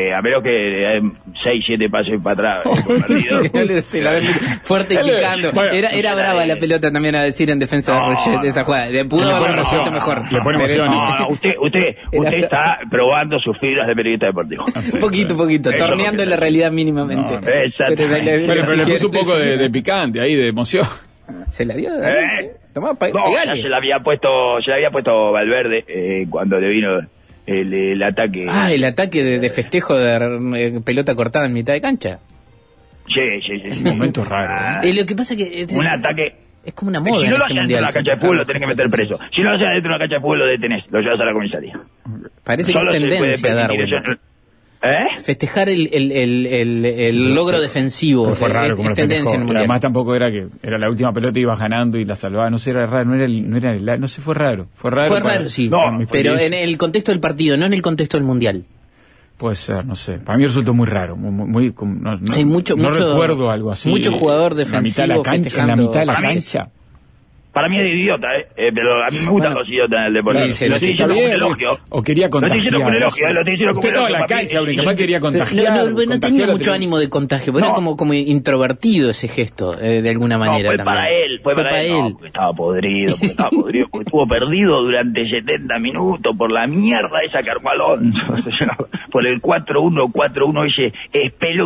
6-7 pases para atrás. Fuerte y picando. Era brava la pelota también a decir en defensa de Rochet, esa jugada. Pudo haber resuelto mejor. Le pone emoción. Usted está probando sus fibras de periodista deportivo. Un poquito, torneando la realidad mínimamente. Exactamente. Pero le puso un poco de picante ahí, de emoción. ¿Se la dio? No, ya se la había puesto Valverde cuando le vino el ataque. El ataque de festejo de pelota cortada en mitad de cancha. Sí. Es un momento raro. Lo que pasa que un ataque es como una moda. Si no lo haces dentro de una cancha de fútbol, lo tenés que meter preso. Si no lo haces dentro de una cancha de fútbol, lo detenés, lo llevas a la comisaría. Parece que es tendencia, Darwin. Festejar el logro defensivo. Fue raro como lo festejó. Además tampoco era que era la última pelota y iba ganando y la salvaba. No sé, era raro, no sé, fue raro. Fue raro, sí. Pero en el contexto del partido, no en el contexto del mundial. Puede ser, no sé. Para mí resultó muy raro. Hay mucho recuerdo algo así. Mucho jugador defensivo en la mitad de la cancha. Para mí es idiota, pero a mí me gustan los idiotas en el deporte. Lo estoy diciendo con elogio. O quería contagiar. Lo estoy diciendo con elogio, lo estoy diciendo con elogio. Usted estaba en la cancha, únicamente quería contagiar. No tenía mucho ánimo de contagio, pero era como introvertido ese gesto, de alguna manera. Fue para él. Porque estaba podrido, porque estuvo perdido durante 70 minutos por la mierda esa que armó Alonso. Por el 4-1 ese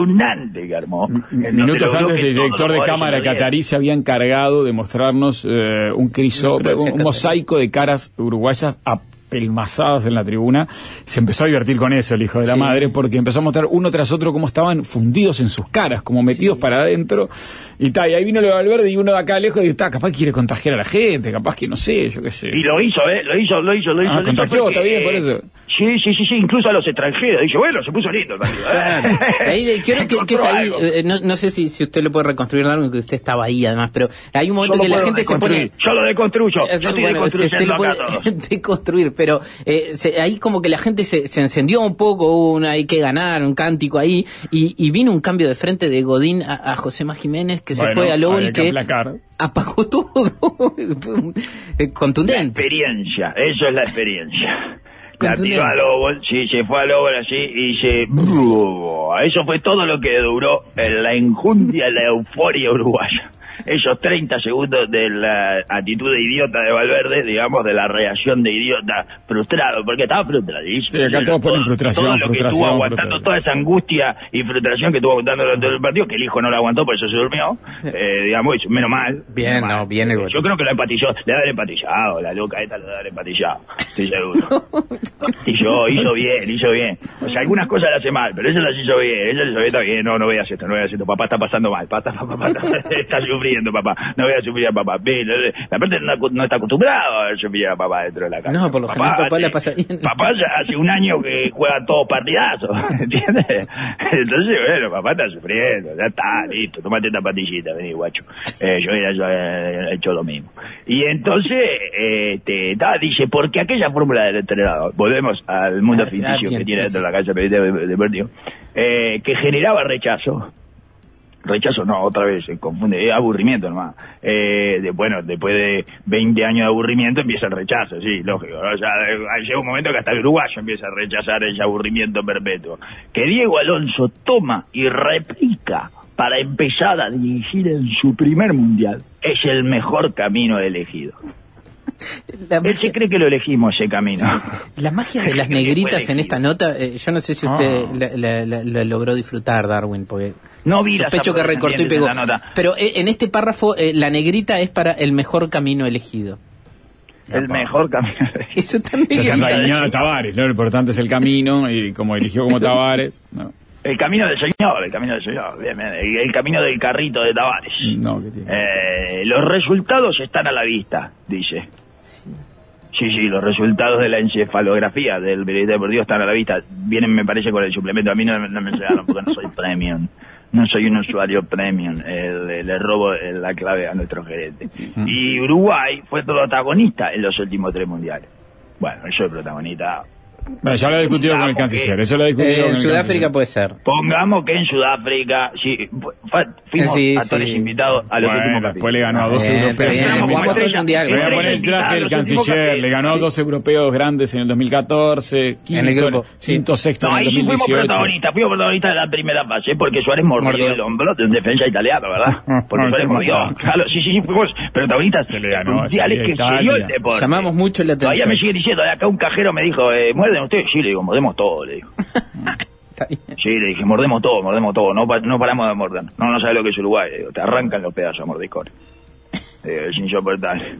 espeluznante que armó. Minutos antes el director de cámara catarí se había encargado de mostrarnos un mosaico de caras uruguayas apelmazadas en la tribuna. Se empezó a divertir con eso el hijo de la madre, porque empezó a mostrar uno tras otro cómo estaban fundidos en sus caras, como metidos para adentro, y ahí vino lo de Valverde, y uno de acá lejos, y capaz quiere contagiar a la gente, capaz que no sé, yo qué sé. Y lo hizo. Contagió, está bien, por eso. Sí, incluso a los extranjeros. Dice, bueno, se puso lindo el partido. Ahí, creo que es ahí, no sé si usted lo puede reconstruir, Darwin, que usted estaba ahí además, pero hay un momento que la gente se pone... Yo lo deconstruyo. Yo estoy deconstruyendo acá todo. Deconstruir, pero ahí como que la gente se encendió un poco, hubo hay que ganar, un cántico ahí, y vino un cambio de frente de Godín a Joséma Jiménez, que se fue a Lobo y que apagó todo. Contundente. La experiencia, eso es la experiencia. La tiró a Lobo, se fue a Lobo así y eso fue todo lo que duró la enjundia, la euforia uruguaya. Esos 30 segundos de la actitud de idiota de Valverde, digamos, de la reacción de idiota frustrado, porque estaba frustradísimo. Sí, acá todos ponen frustración, todo lo que estuvo aguantando, toda esa angustia y frustración que estuvo aguantando durante el partido, que el hijo no la aguantó, por eso se durmió, digamos, menos mal. Bien, bien el Yo creo que lo empatizó, le debe haber empatizado, la loca esta le debe haber empatizado, estoy seguro. hizo bien. O sea, algunas cosas las hace mal, pero ella las hizo bien, está bien, no veas esto, papá está pasando mal, papá está sufriendo. Papá, no voy a sufrir a papá. La parte no está acostumbrado a sufrir a papá dentro de la casa. No, por lo general papá la pasa bien. Papá ya hace un año que juega todos partidazos, ¿entiendes? Entonces, bueno, papá está sufriendo, ya está, listo, tomate esta patillita, vení, guacho. Yo he hecho lo mismo. Y entonces, dice, porque aquella fórmula del entrenador, volvemos al mundo ficticio que tiene dentro de la cancha de partido, que generaba rechazo no, otra vez, se confunde, aburrimiento nomás. Después de 20 años de aburrimiento empieza el rechazo, sí, lógico, ¿no? O sea, llega un momento que hasta el uruguayo empieza a rechazar ese aburrimiento perpetuo. Que Diego Alonso toma y replica para empezar a dirigir en su primer mundial es el mejor camino elegido. Él se cree que lo elegimos ese camino. La magia de las negritas en esta nota, yo no sé si usted la logró disfrutar, Darwin, porque no vi sospecho que recortó y pegó. Pero en este párrafo, la negrita es para el mejor camino elegido. El mejor camino elegido. Eso también. Se han dañado a Tavares, ¿no? Lo importante es el camino, y como eligió como Tavares, ¿no? El camino del señor, bien, el camino del carrito de Tavares. No, ¿qué tiene? Los resultados están a la vista, dice. Sí, los resultados de la encefalografía del periodista deportivo están a la vista. Vienen, me parece, con el suplemento. A mí no me enseñaron porque no soy premium. No soy un usuario premium. Le robo la clave a nuestro gerente. Sí. Y Uruguay fue protagonista en los últimos 3 mundiales. Bueno, yo soy protagonista. Bueno, ya lo he discutido con el canciller. Eso lo he discutido con el Sudáfrica canciller. Puede ser. Pongamos que en Sudáfrica fuimos actores invitados a los últimos capítulos. Después le ganó a 2 europeos. Voy a poner el traje del canciller. Le ganó a 2 europeos grandes en el 2014. En el grupo. Quinto, sexto en el 2018. Fuimos protagonistas de la primera fase porque Suárez mordió el hombro de un defensa italiano, ¿verdad? Porque Suárez mordió. Claro, sí, fuimos protagonistas mundiales que se dio el deporte. Llamamos mucho la atención. Todavía me sigue diciendo, acá un cajero me dijo, ¿muerden ustedes? Sí, le digo, mordemos todo, le digo. Sí, le dije, mordemos todo, no paramos de morder. No sabes lo que es Uruguay, le digo, te arrancan los pedazos a mordiscones. Es insoportable.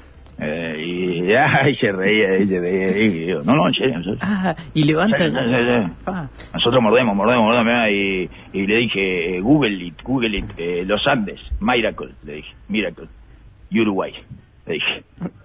Y se reía, y digo, no, en serio. Y levanta. Nosotros mordemos, y le dije, Google it, los Andes, Miracle, le dije, Miracle, y Uruguay, le dije.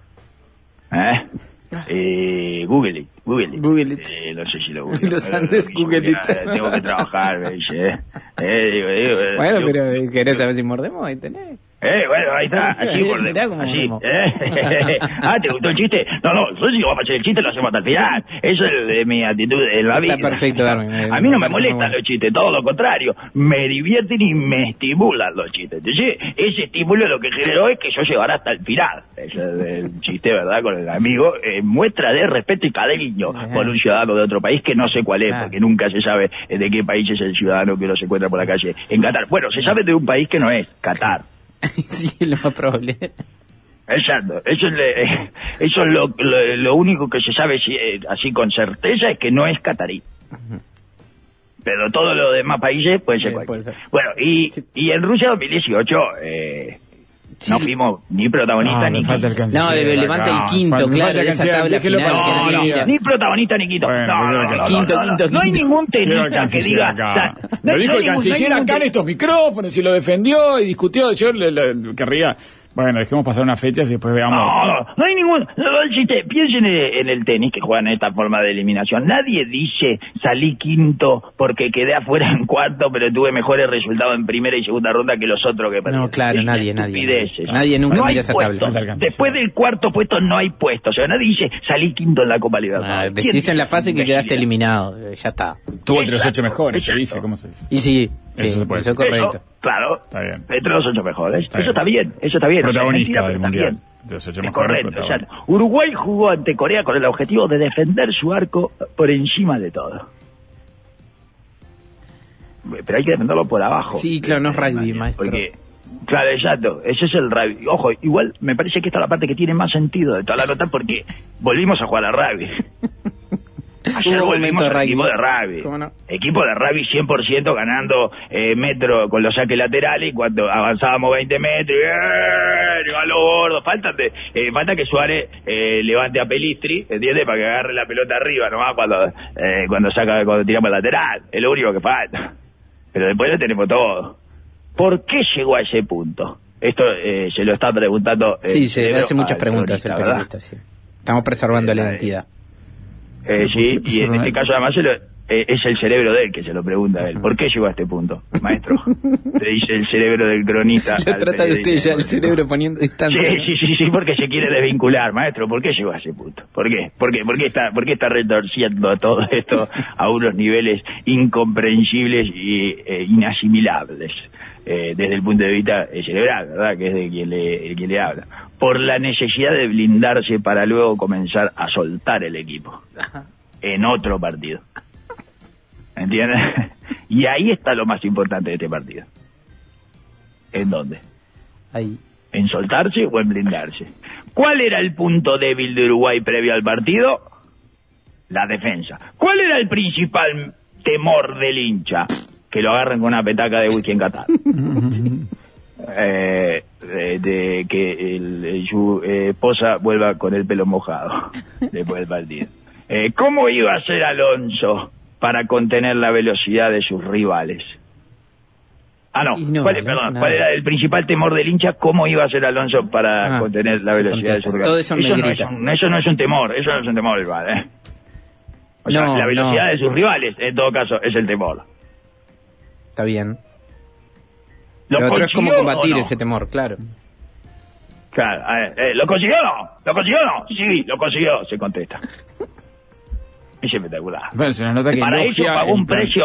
Google it. No sé si lo Google. Los Andes, Google it. Tengo que trabajar, me dice. Bueno, pero ¿querés saber si mordemos? Ahí tenés. Bueno, ahí está, así mordemos. Así. ¿Te gustó el chiste? No, yo si vamos a hacer el chiste lo hacemos hasta el final. Eso es mi actitud en la vida. Está perfecto, Darwin. A mí no me molestan los chistes, todo lo contrario. Me divierten y me estimulan los chistes. Entonces, ese estímulo lo que generó es que yo llegara hasta el final. Ese es el chiste, ¿verdad? Con el amigo. Muestra de respeto y cariño por un ciudadano de otro país que no sé cuál es, porque nunca se sabe de qué país es el ciudadano que uno se encuentra por la calle en Qatar. Bueno, se sabe de un país que no es Qatar. Sí, lo más probable. Exacto, eso es lo único que se sabe así con certeza, es que no es catarí. Pero todos los demás países pueden ser cualquiera. Bueno, y en Rusia 2018 No fuimos ni protagonistas ni quinto. No, levanta el quinto, claro, de esa tabla final. Ni protagonista ni quinto. Quinto. No hay ningún tenista que diga... Lo dijo el canciller acá en estos micrófonos y lo defendió y discutió. Yo querría... Bueno, dejemos pasar unas fechas y después veamos. No hay ningún... Piensen en el tenis que juegan esta forma de eliminación. Nadie dice salí quinto porque quedé afuera en cuarto, pero tuve mejores resultados en primera y segunda ronda que los otros que perdieron. No, claro, nadie nunca mira esa tabla. Después del cuarto puesto no hay puesto. O sea, nadie dice salí quinto en la Copa Libertadores. Decís en la fase que quedaste eliminado. Ya está. Tuvo entre los 8 mejores, se dice. ¿Cómo se dice? Y sí. Eso se puede decir. Correcto. Claro, está bien. Entre los 8 mejores. Eso está bien. Protagonista del Mundial. De los 8 mejores. Correcto. O sea, Uruguay jugó ante Corea con el objetivo de defender su arco por encima de todo. Pero hay que defenderlo por abajo. Sí, claro, no es rugby, maestro. Porque, claro, exacto, ese es el rugby. Ojo, igual me parece que esta es la parte que tiene más sentido de toda la nota porque volvimos a jugar al rugby. Ayer volvimos al equipo de rugby. ¿Cómo no? Equipo de rugby 100% ganando metro con los saques laterales y cuando avanzábamos 20 metros a los gordos. Falta que Suárez levante a Pelistri, ¿entiendes? Para que agarre la pelota arriba nomás cuando tiramos el lateral. Es lo único que falta. Pero después lo tenemos todo. ¿Por qué llegó a ese punto? Esto se lo está preguntando. Sí, se hace muchas preguntas el periodista. Sí. Estamos preservando la identidad. Sí, y en este caso además es el cerebro de él que se lo pregunta a él. ¿Por qué llegó a este punto, maestro? Le dice el cerebro del cronista. Lo trata de usted ya, el cerebro poniendo distancia. Sí, porque se quiere desvincular, maestro. ¿Por qué llegó a ese punto? ¿Por qué? ¿Por qué está retorciendo todo esto a unos niveles incomprensibles e inasimilables? Desde el punto de vista cerebral, ¿verdad? Que es de quien le habla. Por la necesidad de blindarse para luego comenzar a soltar el equipo en otro partido. ¿Entiendes? Y ahí está lo más importante de este partido. ¿En dónde? Ahí. ¿En soltarse o en blindarse? ¿Cuál era el punto débil de Uruguay previo al partido? La defensa. ¿Cuál era el principal temor del hincha? Que lo agarren con una petaca de whisky en Qatar. De que su esposa vuelva con el pelo mojado después del partido. ¿Cómo iba a ser Alonso para contener la velocidad de sus rivales? ¿Cuál era el principal temor del hincha? ¿Cómo iba a ser Alonso para contener la velocidad de sus rivales? Todo eso no es un temor, igual, O sea, la velocidad de sus rivales, en todo caso, es el temor. Está bien. Lo otro es cómo combatir ese temor, claro. Claro, ¿lo consiguió o no? ¿Lo consiguió o no? Sí, lo consiguió, se contesta. Es espectacular. Bueno, se nos nota que para eso pagó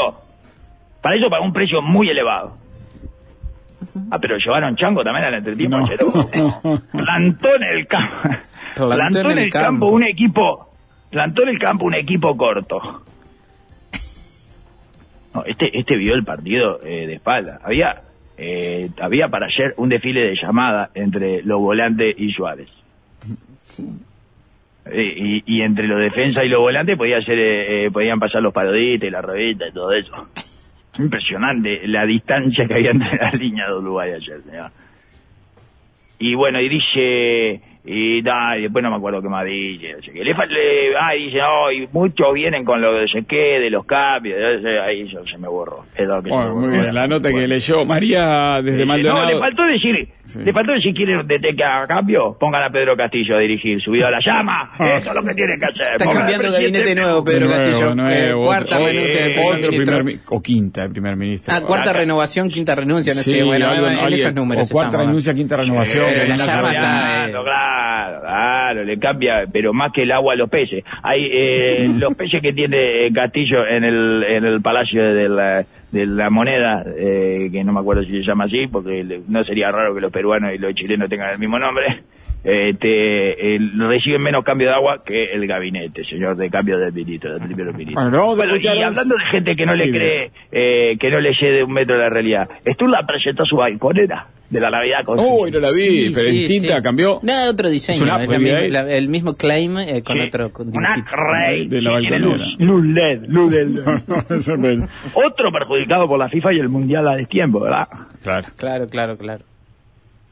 un precio muy elevado. Pero llevaron chango también al entretiempo. Plantó en el campo un equipo corto. No, este vio el partido de espalda. Había para ayer un desfile de llamada entre los volantes y Suárez. Sí. Y entre los defensas y los volantes podían pasar los parodistas y la revista y todo eso. Impresionante la distancia que había entre las líneas de Uruguay ayer, señor. Y bueno, y dice... Y después no me acuerdo qué más dice. Dice, y muchos vienen con lo de de los cambios. Ahí se me borró. Muy bien, la nota que leyó María desde Maldonado. No, le faltó decir, quieren que haga cambio, pongan a Pedro Castillo a dirigir Subido a la Llama. Eso es lo que tienen que hacer. Está cambiando gabinete nuevo, Pedro Castillo. Cuarta renuncia de primer ministro. O quinta de primer ministro. Cuarta renovación, quinta renuncia, no sé. Bueno, en esos números. O cuarta renuncia, quinta renovación. La Llama está... Claro, le cambia, pero más que el agua a los peces. Hay los peces que tiene Castillo en el Palacio de la Moneda, que no me acuerdo si se llama así, porque no sería raro que los peruanos y los chilenos tengan el mismo nombre. Reciben menos cambio de agua que el gabinete, señor, de cambio del primer ministro. Bueno, vamos a escuchar y hablando de gente que no le cree, que no le llegue un metro de la realidad, Sturla presentó su balconera de la Navidad con no la vi, pero distinta, cambió. Nada, otro diseño, el mismo claim con otro una rey de la balconera. Luz LED. Otro perjudicado por la FIFA y el Mundial a destiempo, ¿verdad? Claro. Claro.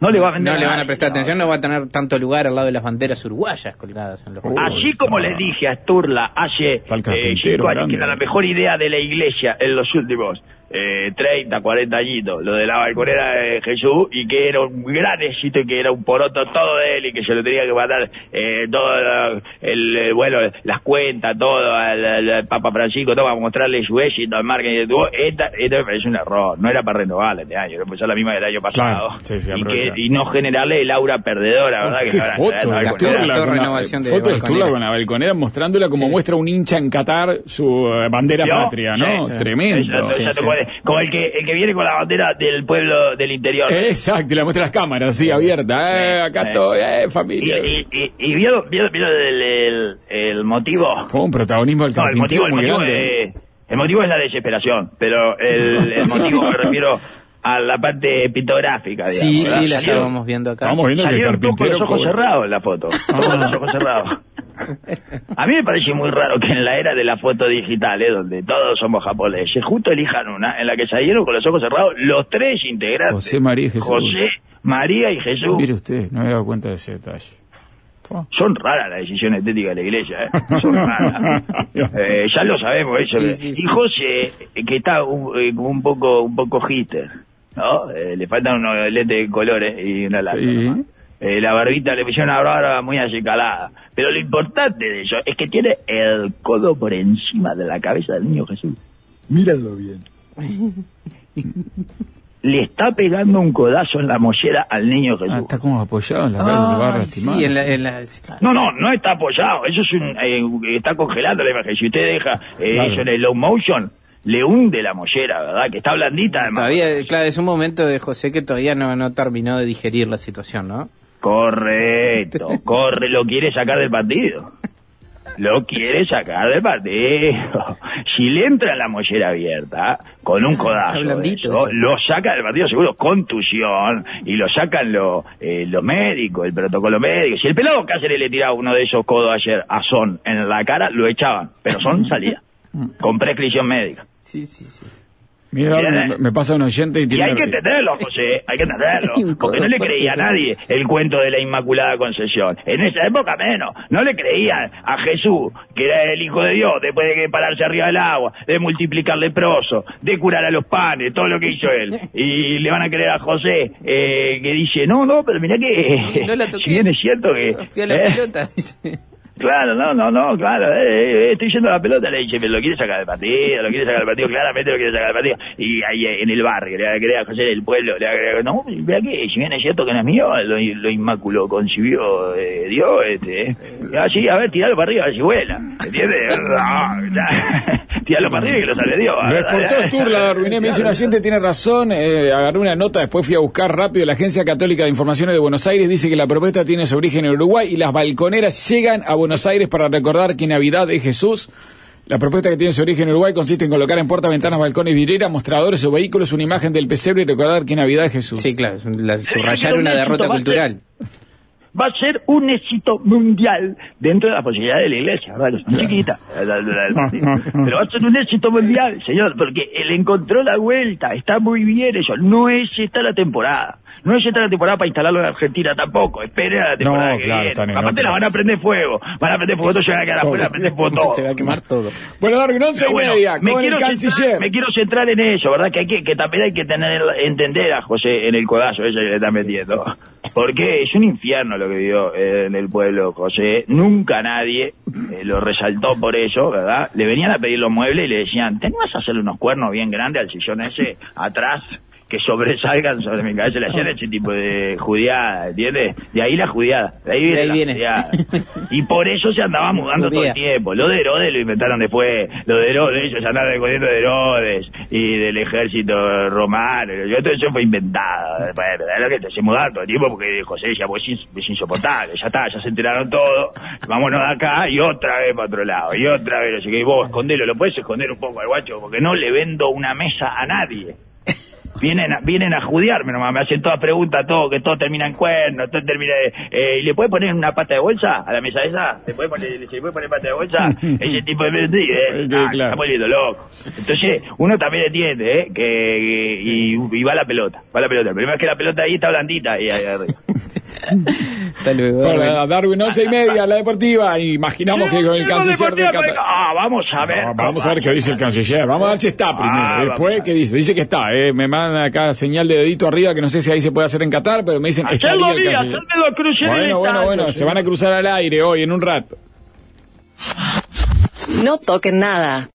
No le va a vender. No le van a prestar atención, no va a tener tanto lugar al lado de las banderas uruguayas colgadas en los Así como le dije a Sturla hace 5 años que era la mejor idea de la iglesia en los últimos 30, 40 añitos, lo de la balconera de Jesús, y que era un gran éxito y que era un poroto todo de él y que se lo tenía que mandar todo bueno, las cuentas, todo al Papa Francisco, todo para mostrarle su éxito al marketing de tuvo. Esta me parece un error, no era para renovarla este año, no empezó la misma del año pasado. Claro, y no generarle el aura perdedora, ¿verdad? ¿Qué foto? Foto de Sturla con la balconera mostrándola como muestra un hincha en Qatar su bandera patria, ¿no? Sí. Tremendo. Como el que viene con la bandera del pueblo del interior. Exacto, y la muestra las cámaras, sí, abierta. Acá estoy, familia. Y vio el motivo. Fue un protagonismo del carpintero muy grande. El motivo es la desesperación, pero el motivo me refiero a la parte pictográfica, digamos. Sí, ¿verdad? Sí, la estábamos viendo acá. Estamos viendo que el carpintero con los ojos cerrados en la foto. Con los ojos cerrados. A mí me parece muy raro que en la era de la foto digital, donde todos somos japoneses, justo elijan una en la que salieron con los ojos cerrados los 3 integrantes. José, María y Jesús. José, María y Jesús. Mire usted, no me he dado cuenta de ese detalle. Son raras las decisiones estéticas de la iglesia, son raras. Ya lo sabemos eso. Sí. Y José, que está un poco hipster, ¿no? Le faltan unos lentes de colores y una lámpara. Sí. La barbita le pusieron una barba muy acicalada. Pero lo importante de eso es que tiene el codo por encima de la cabeza del niño Jesús. Mírenlo bien. Le está pegando un codazo en la mollera al niño Jesús. Está como apoyado en la barra. Sí, No está apoyado. Eso es está congelando la imagen. Si usted deja eso en el low motion, le hunde la mollera, ¿verdad? Que está blandita además. Todavía, claro, es un momento de José que todavía no terminó de digerir la situación, ¿no? Correcto, lo quiere sacar del partido. Lo quiere sacar del partido. Si le entra la mollera abierta, con un codazo, lo saca del partido seguro, contusión, y lo sacan los médicos, el protocolo médico. Si el pelado Cáceres le tiraba uno de esos codos ayer a Son en la cara, lo echaban, pero Son salía, con prescripción médica. Sí. Mira, me pasa un oyente y hay que entenderlo, José, hay que entenderlo, porque no le creía a nadie el cuento de la Inmaculada Concepción. En esa época menos, no le creían a Jesús, que era el Hijo de Dios, después de que pararse arriba del agua, de multiplicar leprosos, de curar a los panes, todo lo que hizo él. Y le van a creer a José, que dice, no, pero mirá que, no si bien es cierto que... Fui a la pelota, dice... Claro, claro, estoy yendo a la pelota, le dice, pero lo quiere sacar del partido, claramente lo quiere sacar del partido, y ahí en el barrio, le va a creer a José del pueblo, le va a creer, no, vea que, si bien es cierto que no es mío, lo inmáculo concibió Dios, así, a ver, tiralo para arriba, a ver si vuela, ¿entiendes? Tíralo para arriba y que lo salve Dios. Reportó Sturla, arruiné, me dice un oyente, tiene razón, agarré una nota, después fui a buscar rápido, la Agencia Católica de Informaciones de Buenos Aires dice que la propuesta tiene su origen en Uruguay y las balconeras llegan a Buenos Aires para recordar que Navidad es Jesús. La propuesta que tiene su origen en Uruguay consiste en colocar en puertas, ventanas, balcones, vidrieras, mostradores o vehículos una imagen del pesebre y recordar que Navidad es Jesús. Sí, claro, subrayar una derrota cultural. Va a ser un éxito mundial dentro de la posibilidad de la iglesia, ¿verdad? Es chiquita, pero va a ser un éxito mundial, señor, porque él encontró la vuelta, está muy bien eso, no es esta la temporada. No es esta la temporada para instalarlo en Argentina tampoco. Espere a la temporada que viene. Aparte la van a prender fuego. Todos se van a quedar afuera, a prender fuego todo. Se va a quemar todo. Bueno, Darwin, 11:30, con el canciller. Me quiero centrar en eso, ¿verdad? Que también hay que entender a José en el codazo ese que le está metiendo. Porque es un infierno lo que vivió en el pueblo José. Nunca nadie lo resaltó por eso, ¿verdad? Le venían a pedir los muebles y le decían, ¿te vas a hacerle unos cuernos bien grandes al sillón ese atrás? Que sobresalgan sobre mi cabeza, le hacían ese tipo de judiada, ¿entiendes? De ahí la judiada, de ahí viene la judiada. Y por eso se andaba mudando todo el tiempo. Lo de Herodes lo inventaron después, lo de Herodes, ellos andaban recorriendo de Herodes y del ejército romano, y todo eso fue inventado. Bueno, es lo que se mudaron todo el tiempo porque José decía, pues es insoportable, ya se enteraron todo, vámonos de acá y otra vez para otro lado, y otra vez, así que vos escondelo, lo puedes esconder un poco al guacho, porque no le vendo una mesa a nadie. vienen a judiarme nomás, me hacen todas preguntas, todo, que todo termina en cuernos, todo termina ¿y le puede poner una pata de bolsa a la mesa esa? ¿Se le puede poner pata de bolsa? Ese tipo de claro. Está volviendo loco. Entonces, uno también entiende, y va la pelota. El problema es que la pelota ahí está blandita y ahí arriba. Hasta luego. Darwin, 11:30, la deportiva. Imaginamos que con el canciller de Qatar. Vamos a ver. Vamos a ver qué dice el canciller. Vamos a ver si está primero. Después, ¿qué dice? Dice que está. Me mandan acá señal de dedito arriba, que no sé si ahí se puede hacer en Qatar, pero me dicen está libre el canciller. Bueno, se van a cruzar al aire hoy, en un rato. No toquen nada.